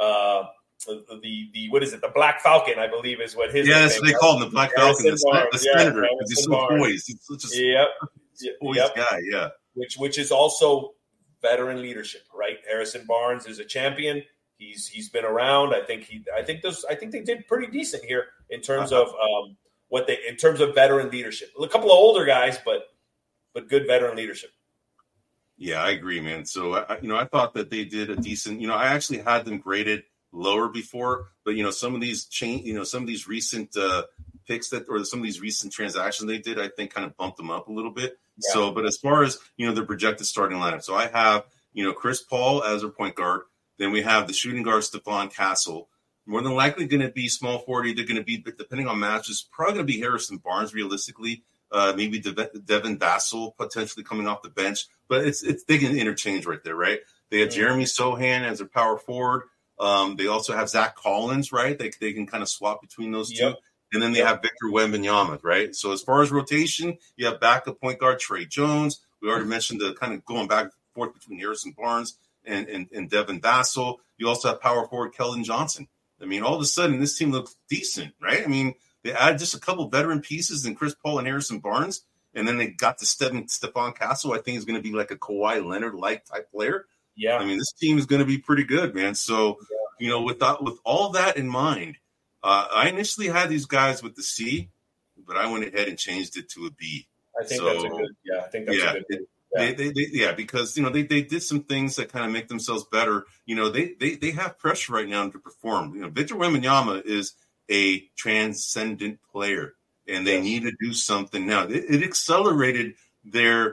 Speaker 2: The Black Falcon, I believe, is what his name is.
Speaker 1: Yeah, that's what they call him, the Black Falcon, the senator, because he's so poised. He's such a poised guy, yeah.
Speaker 2: Which is also veteran leadership, right? Harrison Barnes is a champion. He's been around. I think they did pretty decent here in terms of in terms of veteran leadership. A couple of older guys, but good veteran leadership.
Speaker 1: Yeah, I agree, man. So I thought that they did a decent. I actually had them graded lower before, but some of these recent picks or some of these recent transactions they did, I think kind of bumped them up a little bit.
Speaker 2: Yeah.
Speaker 1: So, but as far as, the projected starting lineup, so I have, Chris Paul as our point guard. Then we have the shooting guard, Stephon Castle. More than likely going to be small forward. They're going to be, depending on matches, probably going to be Harrison Barnes realistically. Maybe Devin Vassell potentially coming off the bench. But they can interchange right there, right? They have Jeremy Sohan as a power forward. They also have Zach Collins, right? They can kind of swap between those two. And then they have Victor Wembanyama, right? So as far as rotation, you have backup point guard Trey Jones. We already mentioned the kind of going back and forth between Harrison Barnes and Devin Vassell. You also have power forward Keldon Johnson. I mean, all of a sudden, this team looks decent, right? I mean, they added just a couple veteran pieces in Chris Paul and Harrison Barnes, and then they got to Stephon Castle. I think is going to be like a Kawhi Leonard-like type player.
Speaker 2: Yeah.
Speaker 1: I mean, this team is going to be pretty good, man. So, with all that in mind, I initially had these guys with the C, but I went ahead and changed it to a B.
Speaker 2: I think that's a good. Yeah, I think that's a good.
Speaker 1: Because they did some things that kind of make themselves better. They have pressure right now to perform. Victor Wembanyama is a transcendent player, and they need to do something now. It accelerated their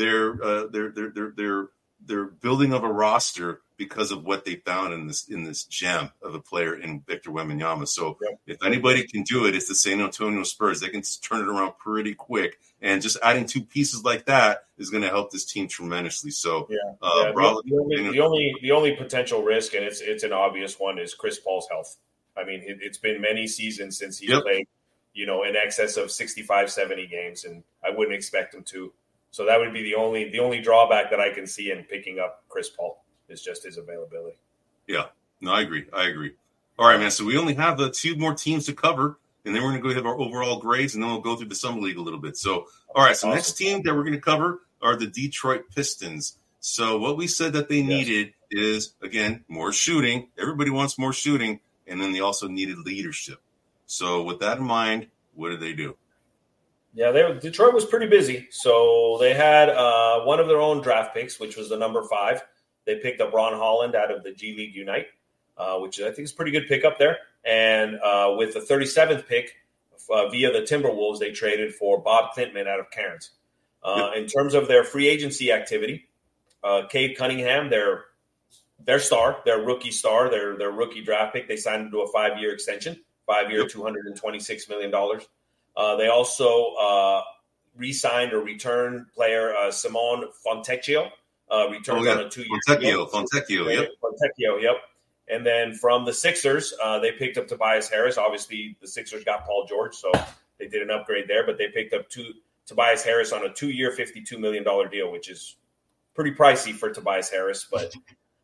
Speaker 1: building of a roster because of what they found in this gem of a player in Victor Wembanyama. So if anybody can do it, it's the San Antonio Spurs. They can turn it around pretty quick, and just adding two pieces like that is going to help this team tremendously. So
Speaker 2: the only potential risk, and it's an obvious one, is Chris Paul's health. I mean, it's been many seasons since he's played, in excess of 65, 70 games, and I wouldn't expect him to. So that would be the only drawback that I can see in picking up Chris Paul is just his availability.
Speaker 1: Yeah, no, I agree. All right, man. So we only have two more teams to cover, and then we're going to go have our overall grades, and then we'll go through the Summer League a little bit. So, all right. So next team that we're going to cover are the Detroit Pistons. So what we said that they needed is, again, more shooting. Everybody wants more shooting, and then they also needed leadership. So with that in mind, what did they do?
Speaker 2: Yeah, Detroit was pretty busy. So they had one of their own draft picks, which was the number 5. They picked up Ron Holland out of the G League Unite, which I think is a pretty good pickup there. And with the 37th pick via the Timberwolves, they traded for Bob Klintman out of Cairns. In terms of their free agency activity, Cade Cunningham, their star, their rookie star, their rookie draft pick, they signed him to a 5-year extension, 5-year, $226 million. They also re-signed or returned player Simone Fontecchio. Returns on a 2-year deal. Fontecchio, yep. And then from the Sixers, they picked up Tobias Harris. Obviously, the Sixers got Paul George, so they did an upgrade there. But they picked up Tobias Harris on a 2-year, $52 million deal, which is pretty pricey for Tobias Harris. But,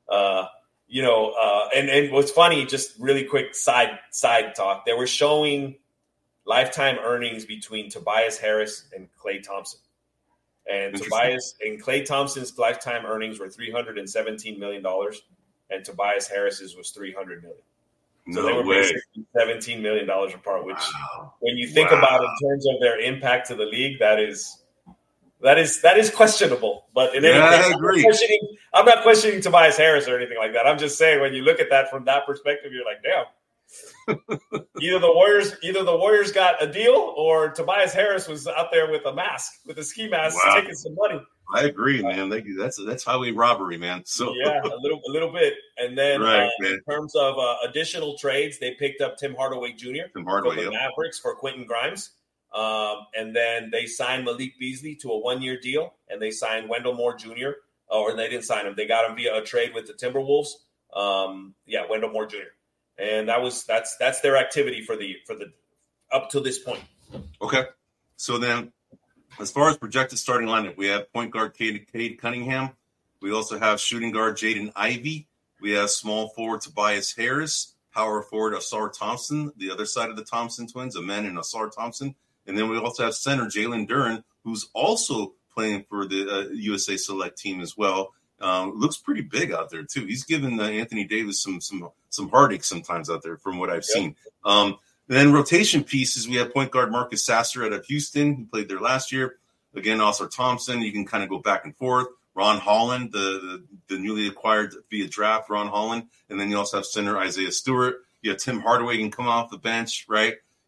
Speaker 2: and what's funny, just really quick side talk, they were showing lifetime earnings between Tobias Harris and Klay Thompson. And Klay Thompson's lifetime earnings were $317 million, and Tobias Harris's was $300 million. So they were basically $17 million apart, which when you think about it in terms of their impact to the league, that is questionable. But in any case,
Speaker 1: I agree.
Speaker 2: I'm not questioning Tobias Harris or anything like that. I'm just saying when you look at that from that perspective, you're like, damn. Either the Warriors got a deal, or Tobias Harris was out there with a ski mask, taking some money.
Speaker 1: I agree, man. That's highway robbery, man. So
Speaker 2: yeah, a little bit. And then in terms of additional trades, they picked up Tim Hardaway Jr. from the Mavericks for Quentin Grimes, and then they signed Malik Beasley to a 1-year deal, and they signed Wendell Moore Jr. Or they didn't sign him; they got him via a trade with the Timberwolves. Wendell Moore Jr. And that's their activity for the up to this point.
Speaker 1: Okay. So then, as far as projected starting lineup, we have point guard Cade Cunningham. We also have shooting guard Jaden Ivey. We have small forward Tobias Harris, power forward Asar Thompson, the other side of the Thompson twins, Amen and Asar Thompson. And then we also have center Jalen Duren, who's also playing for the USA Select team as well. Looks pretty big out there too. He's given Anthony Davis some heartache sometimes out there from what I've seen. And then rotation pieces, we have point guard Marcus Sasser out of Houston, who played there last year. Again, Asar Thompson, you can kind of go back and forth. Ron Holland, the newly acquired via draft, Ron Holland. And then you also have center Isaiah Stewart. You have Tim Hardaway can come off the bench, right?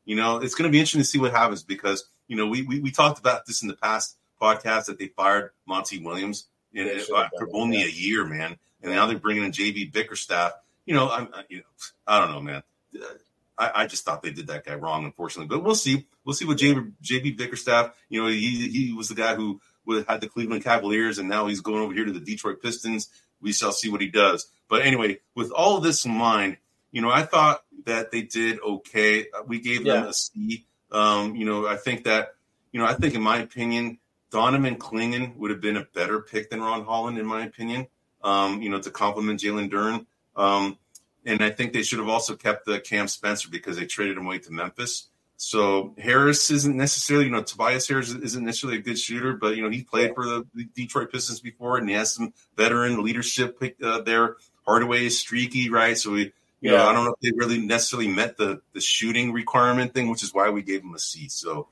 Speaker 1: it's going to be interesting to see what happens because, we talked about this in the past podcast that they fired Monty Williams for only a year, man. And now they're bringing in JB Bickerstaff. I don't know, man. I just thought they did that guy wrong, unfortunately. But we'll see. We'll see what JB Bickerstaff, he was the guy who had the Cleveland Cavaliers, and now he's going over here to the Detroit Pistons. We shall see what he does. But anyway, with all of this in mind, I thought that they did okay. We gave them a C. I think that, I think in my opinion, Donovan Clingan would have been a better pick than Ron Holland, in my opinion, to complement Jalen Duren. And I think they should have also kept the Cam Spencer because they traded him away to Memphis. So Harris isn't necessarily, Tobias Harris isn't necessarily a good shooter, but, he played for the Detroit Pistons before, and he has some veteran leadership there. Hardaway is streaky, right? So I don't know if they really necessarily met the shooting requirement thing, which is why we gave them a C. So,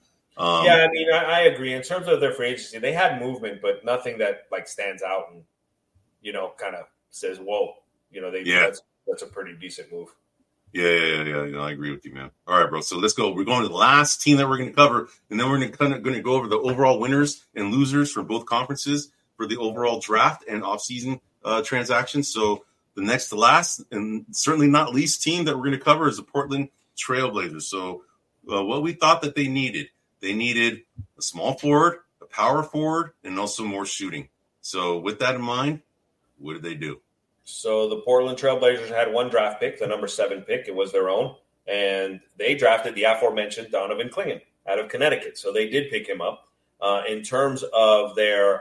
Speaker 2: I agree. In terms of their free agency, they had movement, but nothing that stands out and, kind of says, whoa, that's a pretty decent move.
Speaker 1: Yeah. I agree with you, man. All right, bro. So let's go. We're going to the last team that we're going to cover, and then we're going to go over the overall winners and losers for both conferences for the overall draft and offseason transactions. So the next to last, and certainly not least team that we're going to cover is the Portland Trailblazers. So what we thought that they needed a small forward, a power forward, and also more shooting. So with that in mind, what did they do?
Speaker 2: So the Portland Trailblazers had one draft pick, the number 7 pick. It was their own. And they drafted the aforementioned Donovan Clingan out of Connecticut. So they did pick him up. In terms of their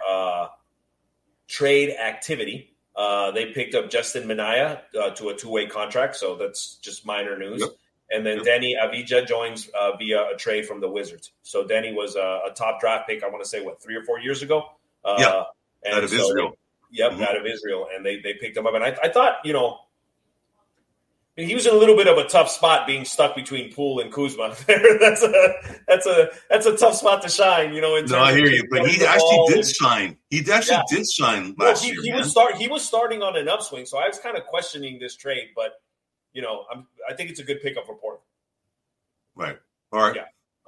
Speaker 2: trade activity, they picked up Justin Minaya to a 2-way contract. So that's just minor news. Yep. And then Denny Avdija joins via a trade from the Wizards. So Denny was a top draft pick, I want to say, 3 or 4 years ago?
Speaker 1: Out of Israel.
Speaker 2: Out of Israel, and they picked him up. And I thought, he was in a little bit of a tough spot being stuck between Poole and Kuzma. that's a tough spot to shine,
Speaker 1: I hear you, but he actually did shine. He actually did shine last year.
Speaker 2: He was starting on an upswing, so I was kind of questioning this trade, but I think it's a good pickup for Portland.
Speaker 1: Right. All right.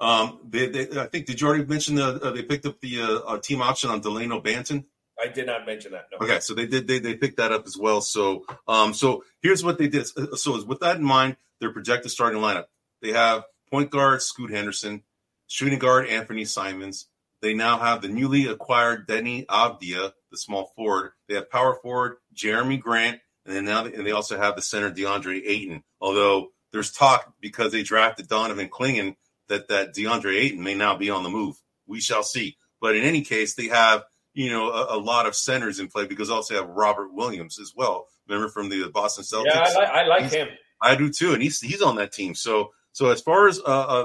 Speaker 2: Yeah.
Speaker 1: I think, did you already mention they picked up the team option on Delano Banton?
Speaker 2: I did not mention that. No.
Speaker 1: Okay, so they picked that up as well. So here's what they did. So with that in mind, their projected starting lineup: they have point guard Scoot Henderson, shooting guard Anthony Simons. They now have the newly acquired Denny Avdija, the small forward. They have power forward Jeremy Grant, and then they also have the center DeAndre Ayton. Although there's talk because they drafted Donovan Clingan that DeAndre Ayton may now be on the move. We shall see. But in any case, they have a lot of centers in play because they also have Robert Williams as well. Remember from the Boston Celtics?
Speaker 2: Yeah, I like him.
Speaker 1: I do too, and he's on that team. So as far as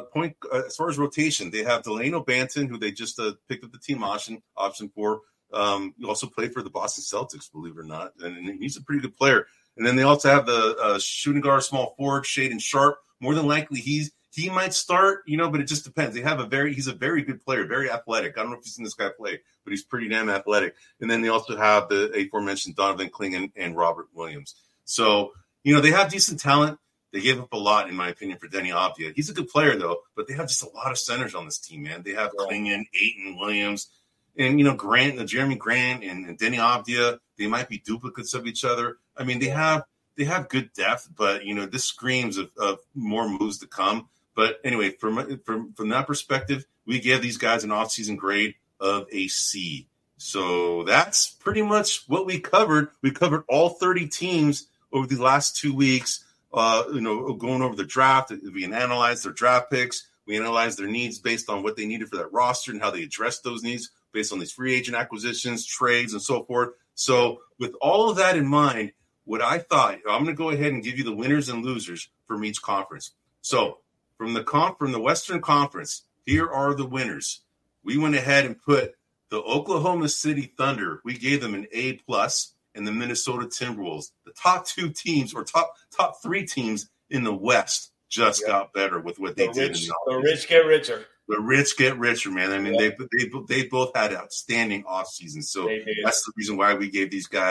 Speaker 1: as far as rotation, they have Delano Banton, who they just picked up the team option for. He also played for the Boston Celtics, believe it or not, and he's a pretty good player. And then they also have the shooting guard, small forward, Shaedon Sharpe. More than likely, he might start, but it just depends. He's a very good player, very athletic. I don't know if you've seen this guy play, but he's pretty damn athletic. And then they also have the aforementioned Donovan Clingan and Robert Williams. So, they have decent talent. They gave up a lot, in my opinion, for Denny Avdija. He's a good player, though, but they have just a lot of centers on this team, man. They have Clingan, Ayton, Williams, and, Jeremy Grant and Denny Avdija. They might be duplicates of each other. I mean, they have good depth, but, this screams of more moves to come. But anyway, from that perspective, we gave these guys an offseason grade of a C. So that's pretty much what we covered. We covered all 30 teams over the last 2 weeks, going over the draft. We analyzed their draft picks. We analyzed their needs based on what they needed for that roster and how they addressed those needs based on these free agent acquisitions, trades, and so forth. So with all of that in mind, what I thought, I'm going to go ahead and give you the winners and losers from each conference. So from the Western Conference, here are the winners. We went ahead and put the Oklahoma City Thunder. We gave them an A+, and the Minnesota Timberwolves. The top 2 teams or top 3 teams in the West just got better with what they did.
Speaker 2: The rich get richer.
Speaker 1: The rich get richer, man. I mean, they both had outstanding off seasons. So that's the reason why we gave these guys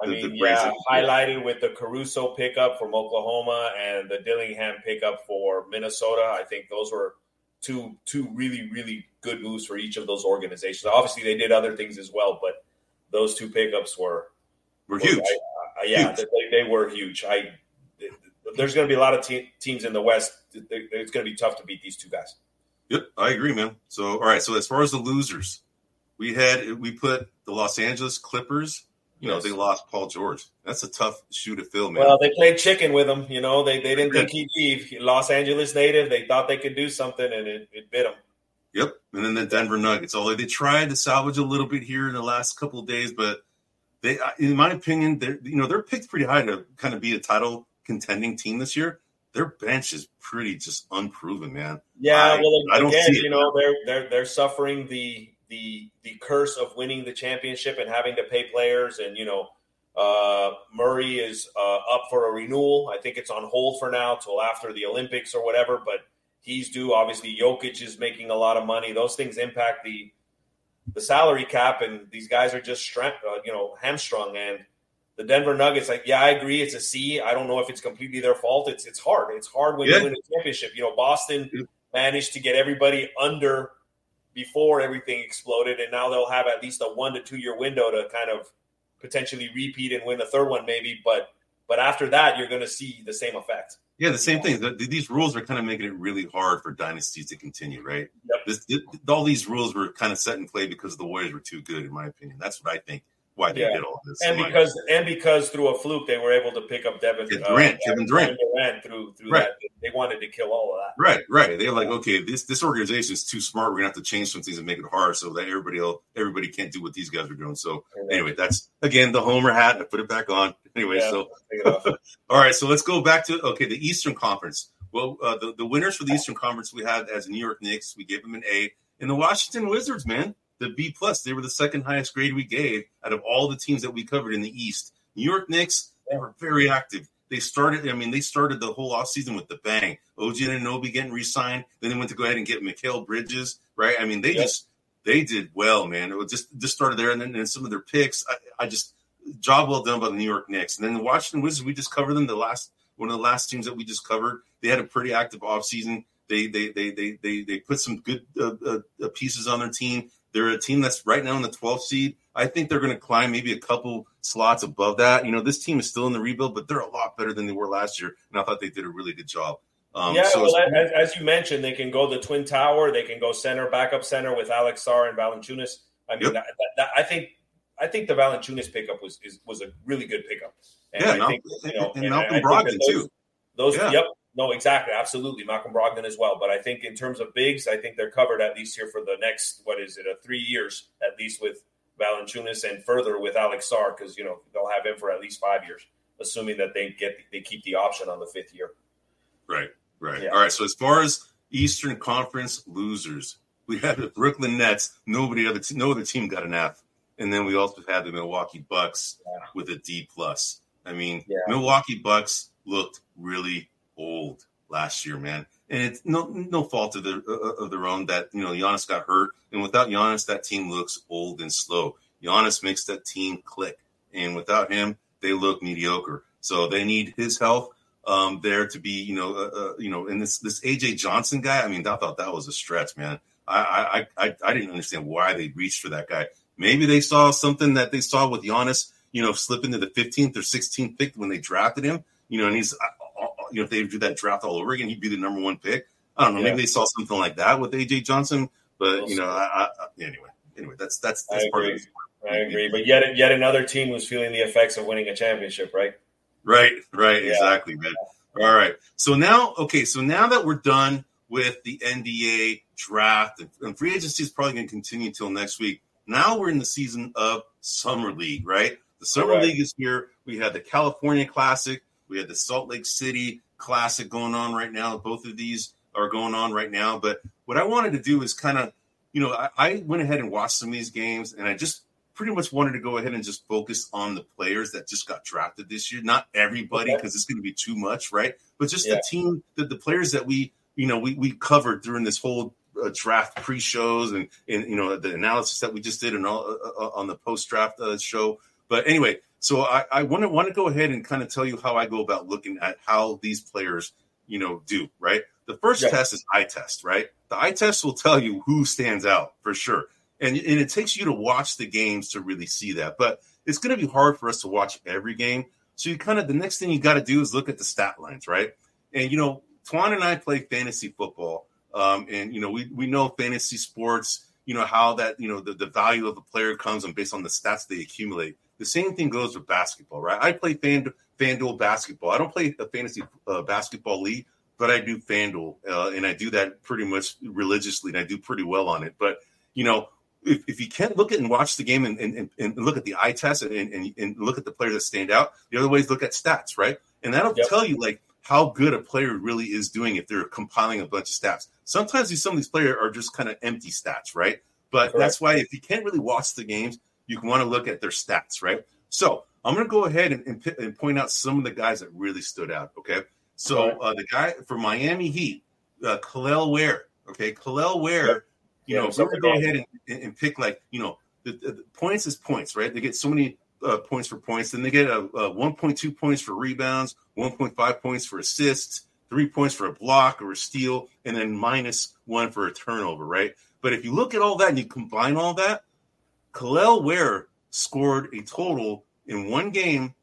Speaker 2: highlighted with the Caruso pickup from Oklahoma and the Dillingham pickup for Minnesota. I think those were two really, really good moves for each of those organizations. Obviously, they did other things as well, but those two pickups were
Speaker 1: huge.
Speaker 2: Huge. They were huge. There's going to be a lot of teams in the West. It's going to be tough to beat these two guys.
Speaker 1: Yep, I agree, man. So, all right. So, as far as the losers, we put the Los Angeles Clippers. They lost Paul George. That's a tough shoe to fill, man.
Speaker 2: Well, they played chicken with him. They didn't think he'd leave. Los Angeles native. They thought they could do something, and it bit them.
Speaker 1: Yep. And then the Denver Nuggets. Although they tried to salvage a little bit here in the last couple of days, but they, in my opinion, they're picked pretty high to kind of be a title contending team this year. Their bench is pretty just unproven, man.
Speaker 2: Yeah, I don't see it. They're suffering the curse of winning the championship and having to pay players, and Murray is up for a renewal. I think it's on hold for now till after the Olympics or whatever, but he's due. Obviously, Jokic is making a lot of money. Those things impact the salary cap, and these guys are just hamstrung. And the Denver Nuggets, I agree, it's a C. I don't know if it's completely their fault. It's hard. It's hard when you win a championship. Boston managed to get everybody under before everything exploded, and now they'll have at least a 1 to 2 year window to kind of potentially repeat and win a third one maybe. But after that, you're going to see the same effect.
Speaker 1: Yeah, the same thing. These rules are kind of making it really hard for dynasties to continue, right? Yep. All these rules were kind of set in play because the Warriors were too good, in my opinion. That's what I think. Why they did all this,
Speaker 2: and because through a fluke they were able to pick up Kevin Durant through that. They wanted to kill all of that.
Speaker 1: Right. They're like, okay, this organization is too smart. We're gonna have to change some things and make it hard so that everybody can't do what these guys are doing. So anyway, that's again the Homer hat. I put it back on. Anyway, all right. So let's go back to the Eastern Conference. Well, the winners for the Eastern Conference we had as New York Knicks. We gave them an A, and the Washington Wizards, man. The B+, they were the second highest grade we gave out of all the teams that we covered in the East. New York Knicks, they were very active. They started the whole offseason with the bang. OG Anunoby getting re-signed. Then they went to go ahead and get Mikal Bridges, right? I mean, they did well, man. It was just started there, and then some of their picks. Job well done by the New York Knicks. And then the Washington Wizards, we just covered them. One of the last teams that we just covered. They had a pretty active offseason. They put some good pieces on their team. They're a team that's right now in the 12th seed. I think they're going to climb maybe a couple slots above that. This team is still in the rebuild, but they're a lot better than they were last year, and I thought they did a really good job.
Speaker 2: As you mentioned, they can go the Twin Tower. They can go backup center with Alex Sarr and Valanciunas. I mean, I think the Valanciunas pickup was a really good pickup. And
Speaker 1: Malcolm Brogdon too.
Speaker 2: No, exactly. Absolutely. Malcolm Brogdon as well. But I think in terms of bigs, I think they're covered at least here for the next, 3 years, at least with Valanciunas and further with Alex Sarr, because, they'll have him for at least 5 years, assuming that they keep the option on the 5th year.
Speaker 1: Right. Yeah. All right. So as far as Eastern Conference losers, we had the Brooklyn Nets. No other team got an F. And then we also had the Milwaukee Bucks with a D+. I mean, Milwaukee Bucks looked really old last year, man, and it's no fault of their own that Giannis got hurt, and without Giannis, that team looks old and slow. Giannis makes that team click, and without him, they look mediocre. So they need his health there to be, and this AJ Johnson guy. I mean, I thought that was a stretch, man. I didn't understand why they reached for that guy. Maybe they saw something that they saw with Giannis, slip into the 15th or 16th pick when they drafted him, and he's. If they do that draft all over again, he'd be the number 1 pick. I don't know. Maybe they saw something like that with AJ Johnson, but anyway, that's part of it.
Speaker 2: I agree, but yet another team was feeling the effects of winning a championship, right?
Speaker 1: Right, exactly, man. All right, so now that we're done with the NBA draft, and free agency is probably going to continue until next week. Now we're in the season of Summer League, right? The Summer League is here. We had the California Classic. We had the Salt Lake City Classic going on right now. Both of these are going on right now. But what I wanted to do is kind of, I went ahead and watched some of these games, and I just pretty much wanted to go ahead and just focus on the players that just got drafted this year. Not everybody, because it's going to be too much, right? But just the team, the players that we covered during this whole draft pre-shows and the analysis that we just did and all on the post-draft show. But anyway, so I want to go ahead and kind of tell you how I go about looking at how these players, do, right? The first test is eye test, right? The eye test will tell you who stands out for sure. And it takes you to watch the games to really see that. But it's going to be hard for us to watch every game. So the next thing you got to do is look at the stat lines, right? And, Twan and I play fantasy football. And we know fantasy sports, how that, the value of a player comes and based on the stats they accumulate. The same thing goes with basketball, right? I play FanDuel basketball. I don't play a fantasy basketball league, but I do FanDuel, and I do that pretty much religiously, and I do pretty well on it. But, if you can't look at and watch the game and look at the eye test and look at the players that stand out, the other way is look at stats, right? And that'll tell you, how good a player really is doing if they're compiling a bunch of stats. Sometimes some of these players are just kind of empty stats, right? But that's why if you can't really watch the games, you can want to look at their stats, right? So I'm going to go ahead and point out some of the guys that really stood out, okay? So the guy for Miami Heat, Kel'el Ware, okay? Kel'el Ware, we're going to go ahead and pick the points is points, right? They get so many points for points. Then they get 1.2 points for rebounds, 1.5 points for assists, 3 points for a block or a steal, and then -1 for a turnover, right? But if you look at all that and you combine all that, Kel'el Ware scored a total in one game,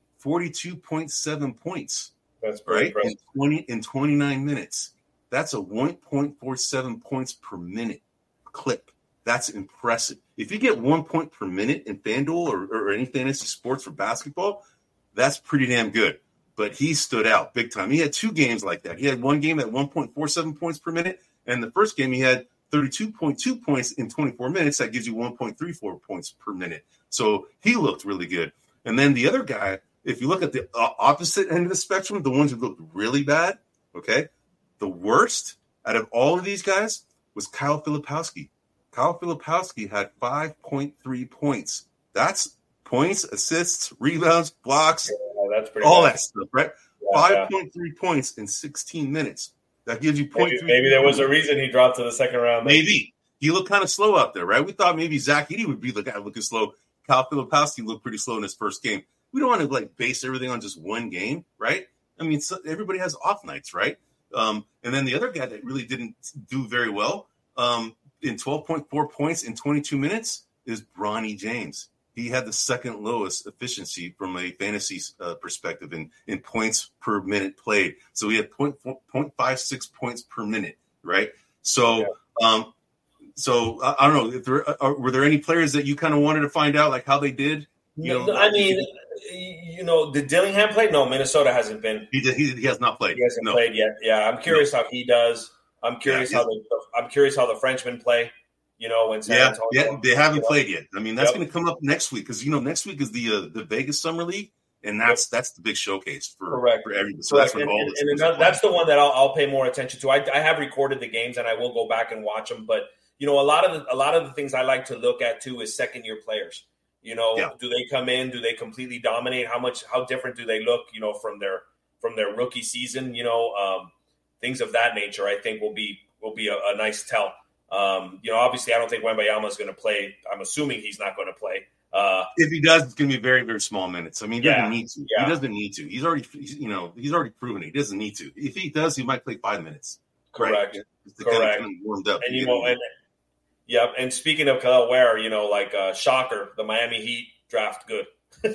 Speaker 1: 42.7 points.
Speaker 2: That's right.
Speaker 1: In 29 minutes. That's a 1.47 points per minute clip. That's impressive. If you get 1 point per minute in FanDuel or any fantasy sports for basketball, that's pretty damn good. But he stood out big time. He had two games like that. He had one game at 1.47 points per minute, and the first game he had 32.2 points in 24 minutes. That gives you 1.34 points per minute. So he looked really good. And then the other guy, if you look at the opposite end of the spectrum, the ones who looked really bad, okay, the worst out of all of these guys was Kyle Filipowski. Kyle Filipowski had 5.3 points. That's points, assists, rebounds, blocks,
Speaker 2: that's pretty
Speaker 1: all
Speaker 2: bad.
Speaker 1: That stuff, right? 5.3 points in 16 minutes. That gives you 0.3.
Speaker 2: Maybe there was a reason he dropped to the second round.
Speaker 1: Maybe. He looked kind of slow out there, right? We thought maybe Zach Edey would be the guy looking slow. Kyle Filipowski looked pretty slow in his first game. We don't want to base everything on just one game, right? I mean, everybody has off nights, right? And then the other guy that really didn't do very well in 12.4 points in 22 minutes is Bronny James. He had the second lowest efficiency from a fantasy perspective in points per minute played. So he had 0.56 points per minute, right? So, so I don't know. If were there any players that you kind of wanted to find out, how they did?
Speaker 2: I mean, did Dillingham play? No, Minnesota hasn't been.
Speaker 1: He has not played.
Speaker 2: He hasn't played yet. Yeah, I'm curious how he does. I'm curious how the Frenchmen play. When San Antonio.
Speaker 1: Yeah, they haven't played yet. I mean, that's going to come up next week because next week is the Vegas Summer League, and that's the big showcase for everybody. So that's when all this.
Speaker 2: That's the one that I'll pay more attention to. I have recorded the games and I will go back and watch them. But a lot of the things I like to look at too is second year players. Do they come in? Do they completely dominate? How different do they look? From their rookie season. Things of that nature. I think will be a nice tell. Obviously, I don't think Wembanyama is going to play. I'm assuming he's not going to play.
Speaker 1: If he does, it's going to be very, very small minutes. I mean, he doesn't need to. Yeah. He doesn't need to. He's already proven it. He doesn't need to. If he does, he might play 5 minutes.
Speaker 2: Correct.
Speaker 1: Right? Correct. Kind of warmed up.
Speaker 2: And and speaking of Kel'el Ware, shocker, the Miami Heat draft good.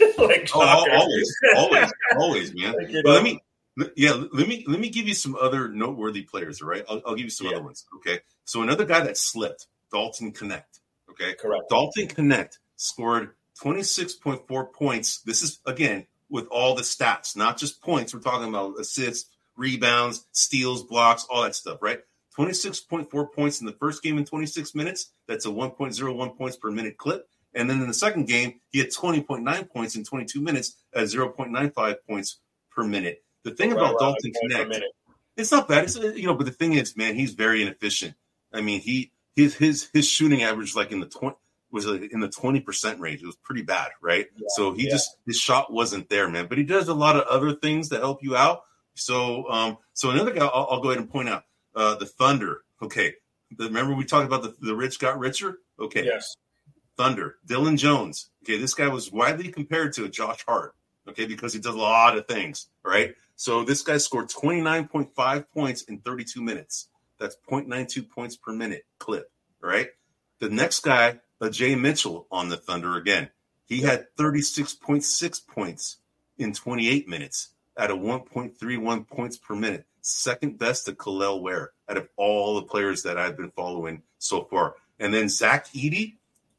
Speaker 1: Always, man. But let me give you some other noteworthy players, all right? I'll give you some other ones, okay? So another guy that slipped, Dalton Knecht, okay?
Speaker 2: Correct.
Speaker 1: Dalton Knecht scored 26.4 points. This is, again, with all the stats, not just points. We're talking about assists, rebounds, steals, blocks, all that stuff, right? 26.4 points in the first game in 26 minutes. That's a 1.01 points per minute clip. And then in the second game, he had 20.9 points in 22 minutes at 0.95 points per minute. The thing about Dalton Knecht, it's not bad. It's, but the thing is, man, he's very inefficient. I mean, his shooting average in the 20% range. It was pretty bad, right? Yeah, so his shot wasn't there, man. But he does a lot of other things to help you out. So another guy I'll go ahead and point out, the Thunder. Okay, remember we talked about the rich got richer. Okay,
Speaker 2: yes.
Speaker 1: Thunder, Dylan Jones. Okay, this guy was widely compared to Josh Hart, okay, because he does a lot of things, right? So this guy scored 29.5 points in 32 minutes. That's 0.92 points per minute clip, right? The next guy, Jay Mitchell on the Thunder again. He had 36.6 points in 28 minutes at a 1.31 points per minute. Second best to Kel'el Ware out of all the players that I've been following so far. And then Zach Edey,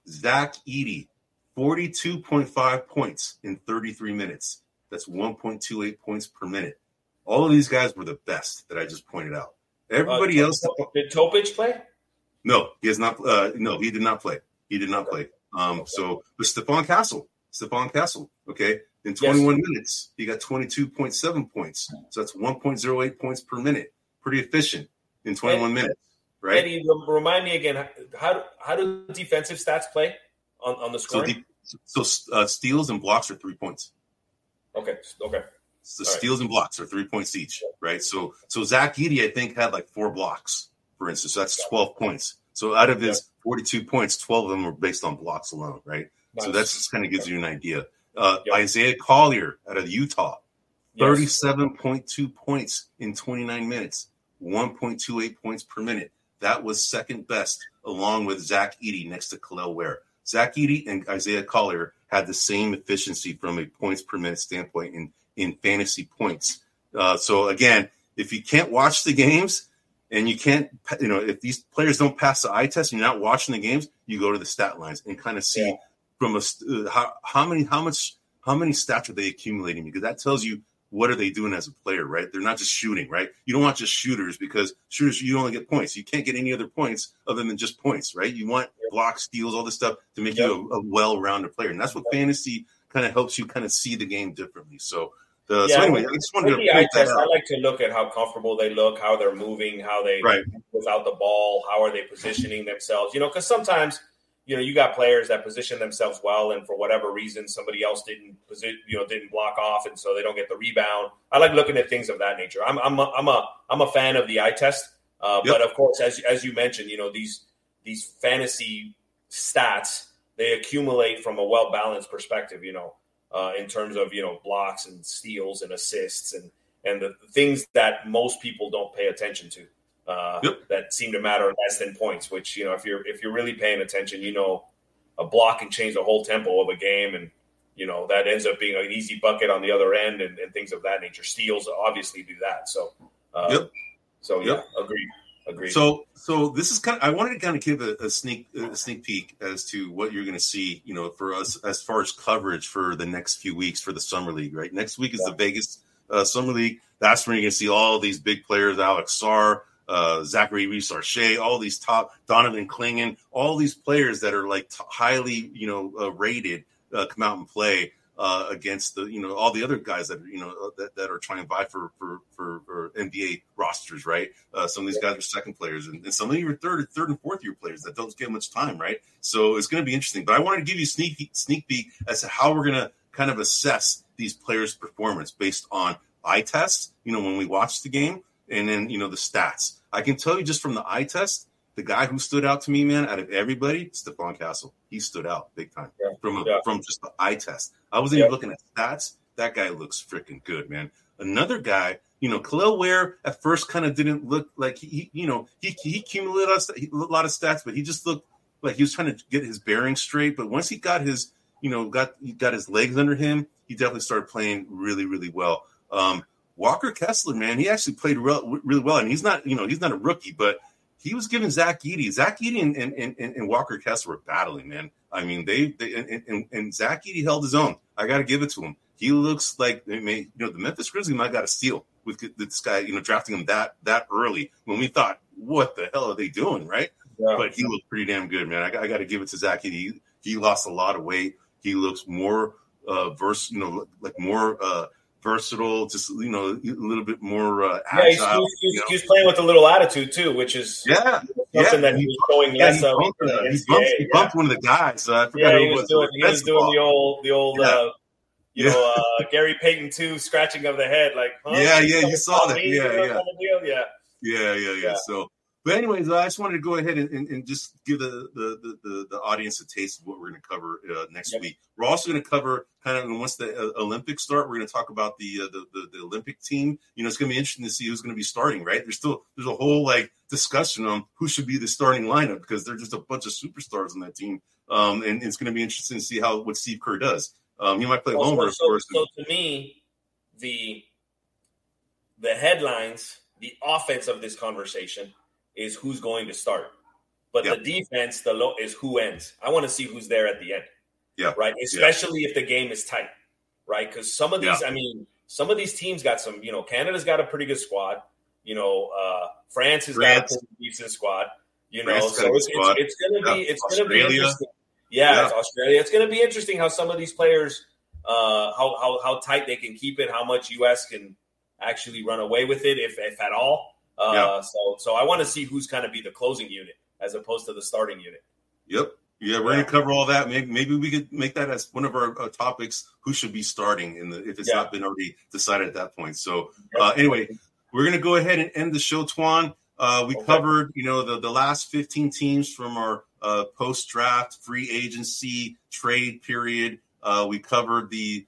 Speaker 1: 42.5 points in 33 minutes. That's 1.28 points per minute. All of these guys were the best that I just pointed out. Everybody else.
Speaker 2: Did Topic play?
Speaker 1: No, he has not. No, he did not play. So, but Stephon Castle, okay, in 21 minutes, he got 22.7 points. So that's 1.08 points per minute. Pretty efficient in 21 minutes, right?
Speaker 2: Eddie, remind me again, how do defensive stats play on the scoring?
Speaker 1: So steals and blocks are 3 points.
Speaker 2: Okay.
Speaker 1: So steals and blocks are 3 points each, right? So Zach Edey, I think, had like 4 blocks, for instance. So that's 12 points. So out of his 42 points, 12 of them were based on blocks alone, right? Nice. So that just kind of gives you an idea. Isaiah Collier out of Utah, 37.2 points in 29 minutes, 1.28 points per minute. That was second best, along with Zach Edey next to Kel'el Ware. Zach Edey and Isaiah Collier had the same efficiency from a points per minute standpoint in fantasy points. So again, if you can't watch the games and you can't, if these players don't pass the eye test and you're not watching the games, you go to the stat lines and kind of see from how many stats are they accumulating, because that tells you what are they doing as a player, right? They're not just shooting, right? You don't want just shooters, because shooters, you only get points. You can't get any other points other than just points, right? You want blocks, steals, all this stuff to make you a well-rounded player. And that's what fantasy kind of helps you kind of see the game differently. So anyway, I just wanted to point that out.
Speaker 2: I like to look at how comfortable they look, how they're moving, how they without the ball, how are they positioning themselves, because sometimes – you got players that position themselves well, and for whatever reason, somebody else didn't block off, and so they don't get the rebound. I like looking at things of that nature. I'm a fan of the eye test, but of course, as you mentioned, these fantasy stats, they accumulate from a well balanced perspective. In terms of blocks and steals and assists and the things that most people don't pay attention to. That seem to matter less than points, which, if you're really paying attention, a block can change the whole tempo of a game. And, that ends up being an easy bucket on the other end and things of that nature. Steals obviously do that. So, agreed.
Speaker 1: So this is I wanted to kind of give a sneak peek as to what you're going to see, for us as far as coverage for the next few weeks for the Summer League, right? Next week is the Vegas Summer League. That's when you're going to see all these big players, Alex Sarr, Zachary Reese-Archet, all these top, Donovan Clingan, all these players that are like highly, rated, come out and play against the, all the other guys that that are trying to vie for NBA rosters, right? Some of these guys are second players, and some of you are third and fourth year players that don't get much time, right? So it's going to be interesting. But I wanted to give you a sneak peek as to how we're going to kind of assess these players' performance based on eye tests, when we watch the game, and then the stats. I can tell you just from the eye test, the guy who stood out to me, man, out of everybody, Stephon Castle. He stood out big time from just the eye test. I wasn't even looking at stats. That guy looks freaking good, man. Another guy, Kel'el Ware at first kind of didn't look like he accumulated a lot of stats, but he just looked like he was trying to get his bearings straight. But once he got his, got his legs under him, he definitely started playing really, really well. Walker Kessler, man, he actually played really well, and he's not a rookie, but he was giving Zach Edey and Walker Kessler were battling, man. I mean, they Zach Edey held his own. I got to give it to him. He looks like the Memphis Grizzlies might got a steal with this guy, drafting him that early when we thought, what the hell are they doing, right? Yeah. But he looked pretty damn good, man. I got to give it to Zach Edey. He lost a lot of weight. He looks more versatile, just a little bit more agile.
Speaker 2: He was playing with a little attitude too, which is something that he was showing less of.
Speaker 1: He bumped one of the guys. I forgot who
Speaker 2: he was doing the old Gary Payton too, scratching of the head, like, huh?
Speaker 1: You saw that.
Speaker 2: Yeah.
Speaker 1: Yeah. So, But anyways, I just wanted to go ahead and just give the audience a taste of what we're going to cover next week. We're also going to cover kind of once the Olympics start, we're going to talk about the Olympic team. It's going to be interesting to see who's going to be starting, right? There's a whole discussion on who should be the starting lineup because there's just a bunch of superstars on that team. And it's going to be interesting to see what Steve Kerr does. He might play Homer, of course.
Speaker 2: So to me, the headlines, the offense of this conversation is who's going to start. But the defense, is who ends. I want to see who's there at the end. Yeah. Right. Especially if the game is tight. Right. Because some of these, some of these teams got some, Canada's got a pretty good squad. France has got a pretty decent squad. So it's going to be interesting. It's Australia. It's going to be interesting how some of these players, how tight they can keep it, how much U.S. can actually run away with it, if at all. So I want to see who's kind of be the closing unit as opposed to the starting unit. Yep.
Speaker 1: Yeah, we're going to cover all that. Maybe we could make that as one of our topics, who should be starting if it's not been already decided at that point. So anyway, we're going to go ahead and end the show, Twan. We covered, the last 15 teams from our post-draft free agency trade period. We covered the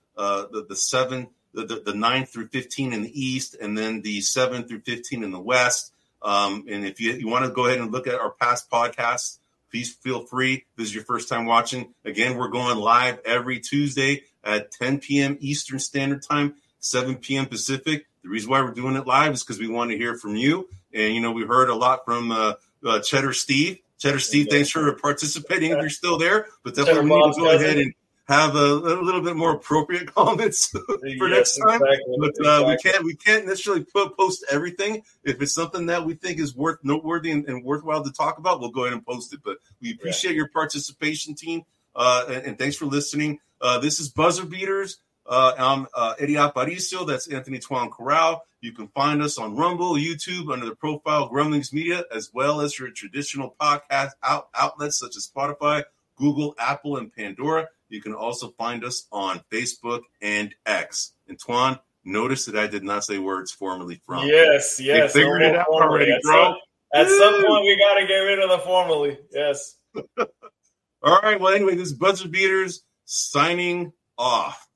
Speaker 1: 9 through 15 in the East, and then the 7 through 15 in the West. And if you want to go ahead and look at our past podcasts, please feel free. This is your first time watching. Again, we're going live every Tuesday at 10 p.m. Eastern Standard Time, 7 p.m. Pacific. The reason why we're doing it live is because we want to hear from you. And, we heard a lot from Cheddar Steve. Cheddar Steve, thanks for participating if you're still there. But definitely we need to go ahead and have a little bit more appropriate comments for next time. Exactly. We can't necessarily post everything. If it's something that we think is noteworthy and worthwhile to talk about, we'll go ahead and post it. But we appreciate your participation, team, and thanks for listening. This is Buzzer Beaters. I'm Eddie Aparicio. That's Anthony Twan Corral. You can find us on Rumble, YouTube, under the profile Grumblings Media, as well as your traditional podcast outlets such as Spotify, Google, Apple, and Pandora. You can also find us on Facebook and X. And Twan, notice that I did not say words formerly from.
Speaker 2: Yes.
Speaker 1: We figured it out already, bro.
Speaker 2: At some point, we got to get rid of the formerly. Yes.
Speaker 1: All right. Well, anyway, this is Buzzer Beaters signing off.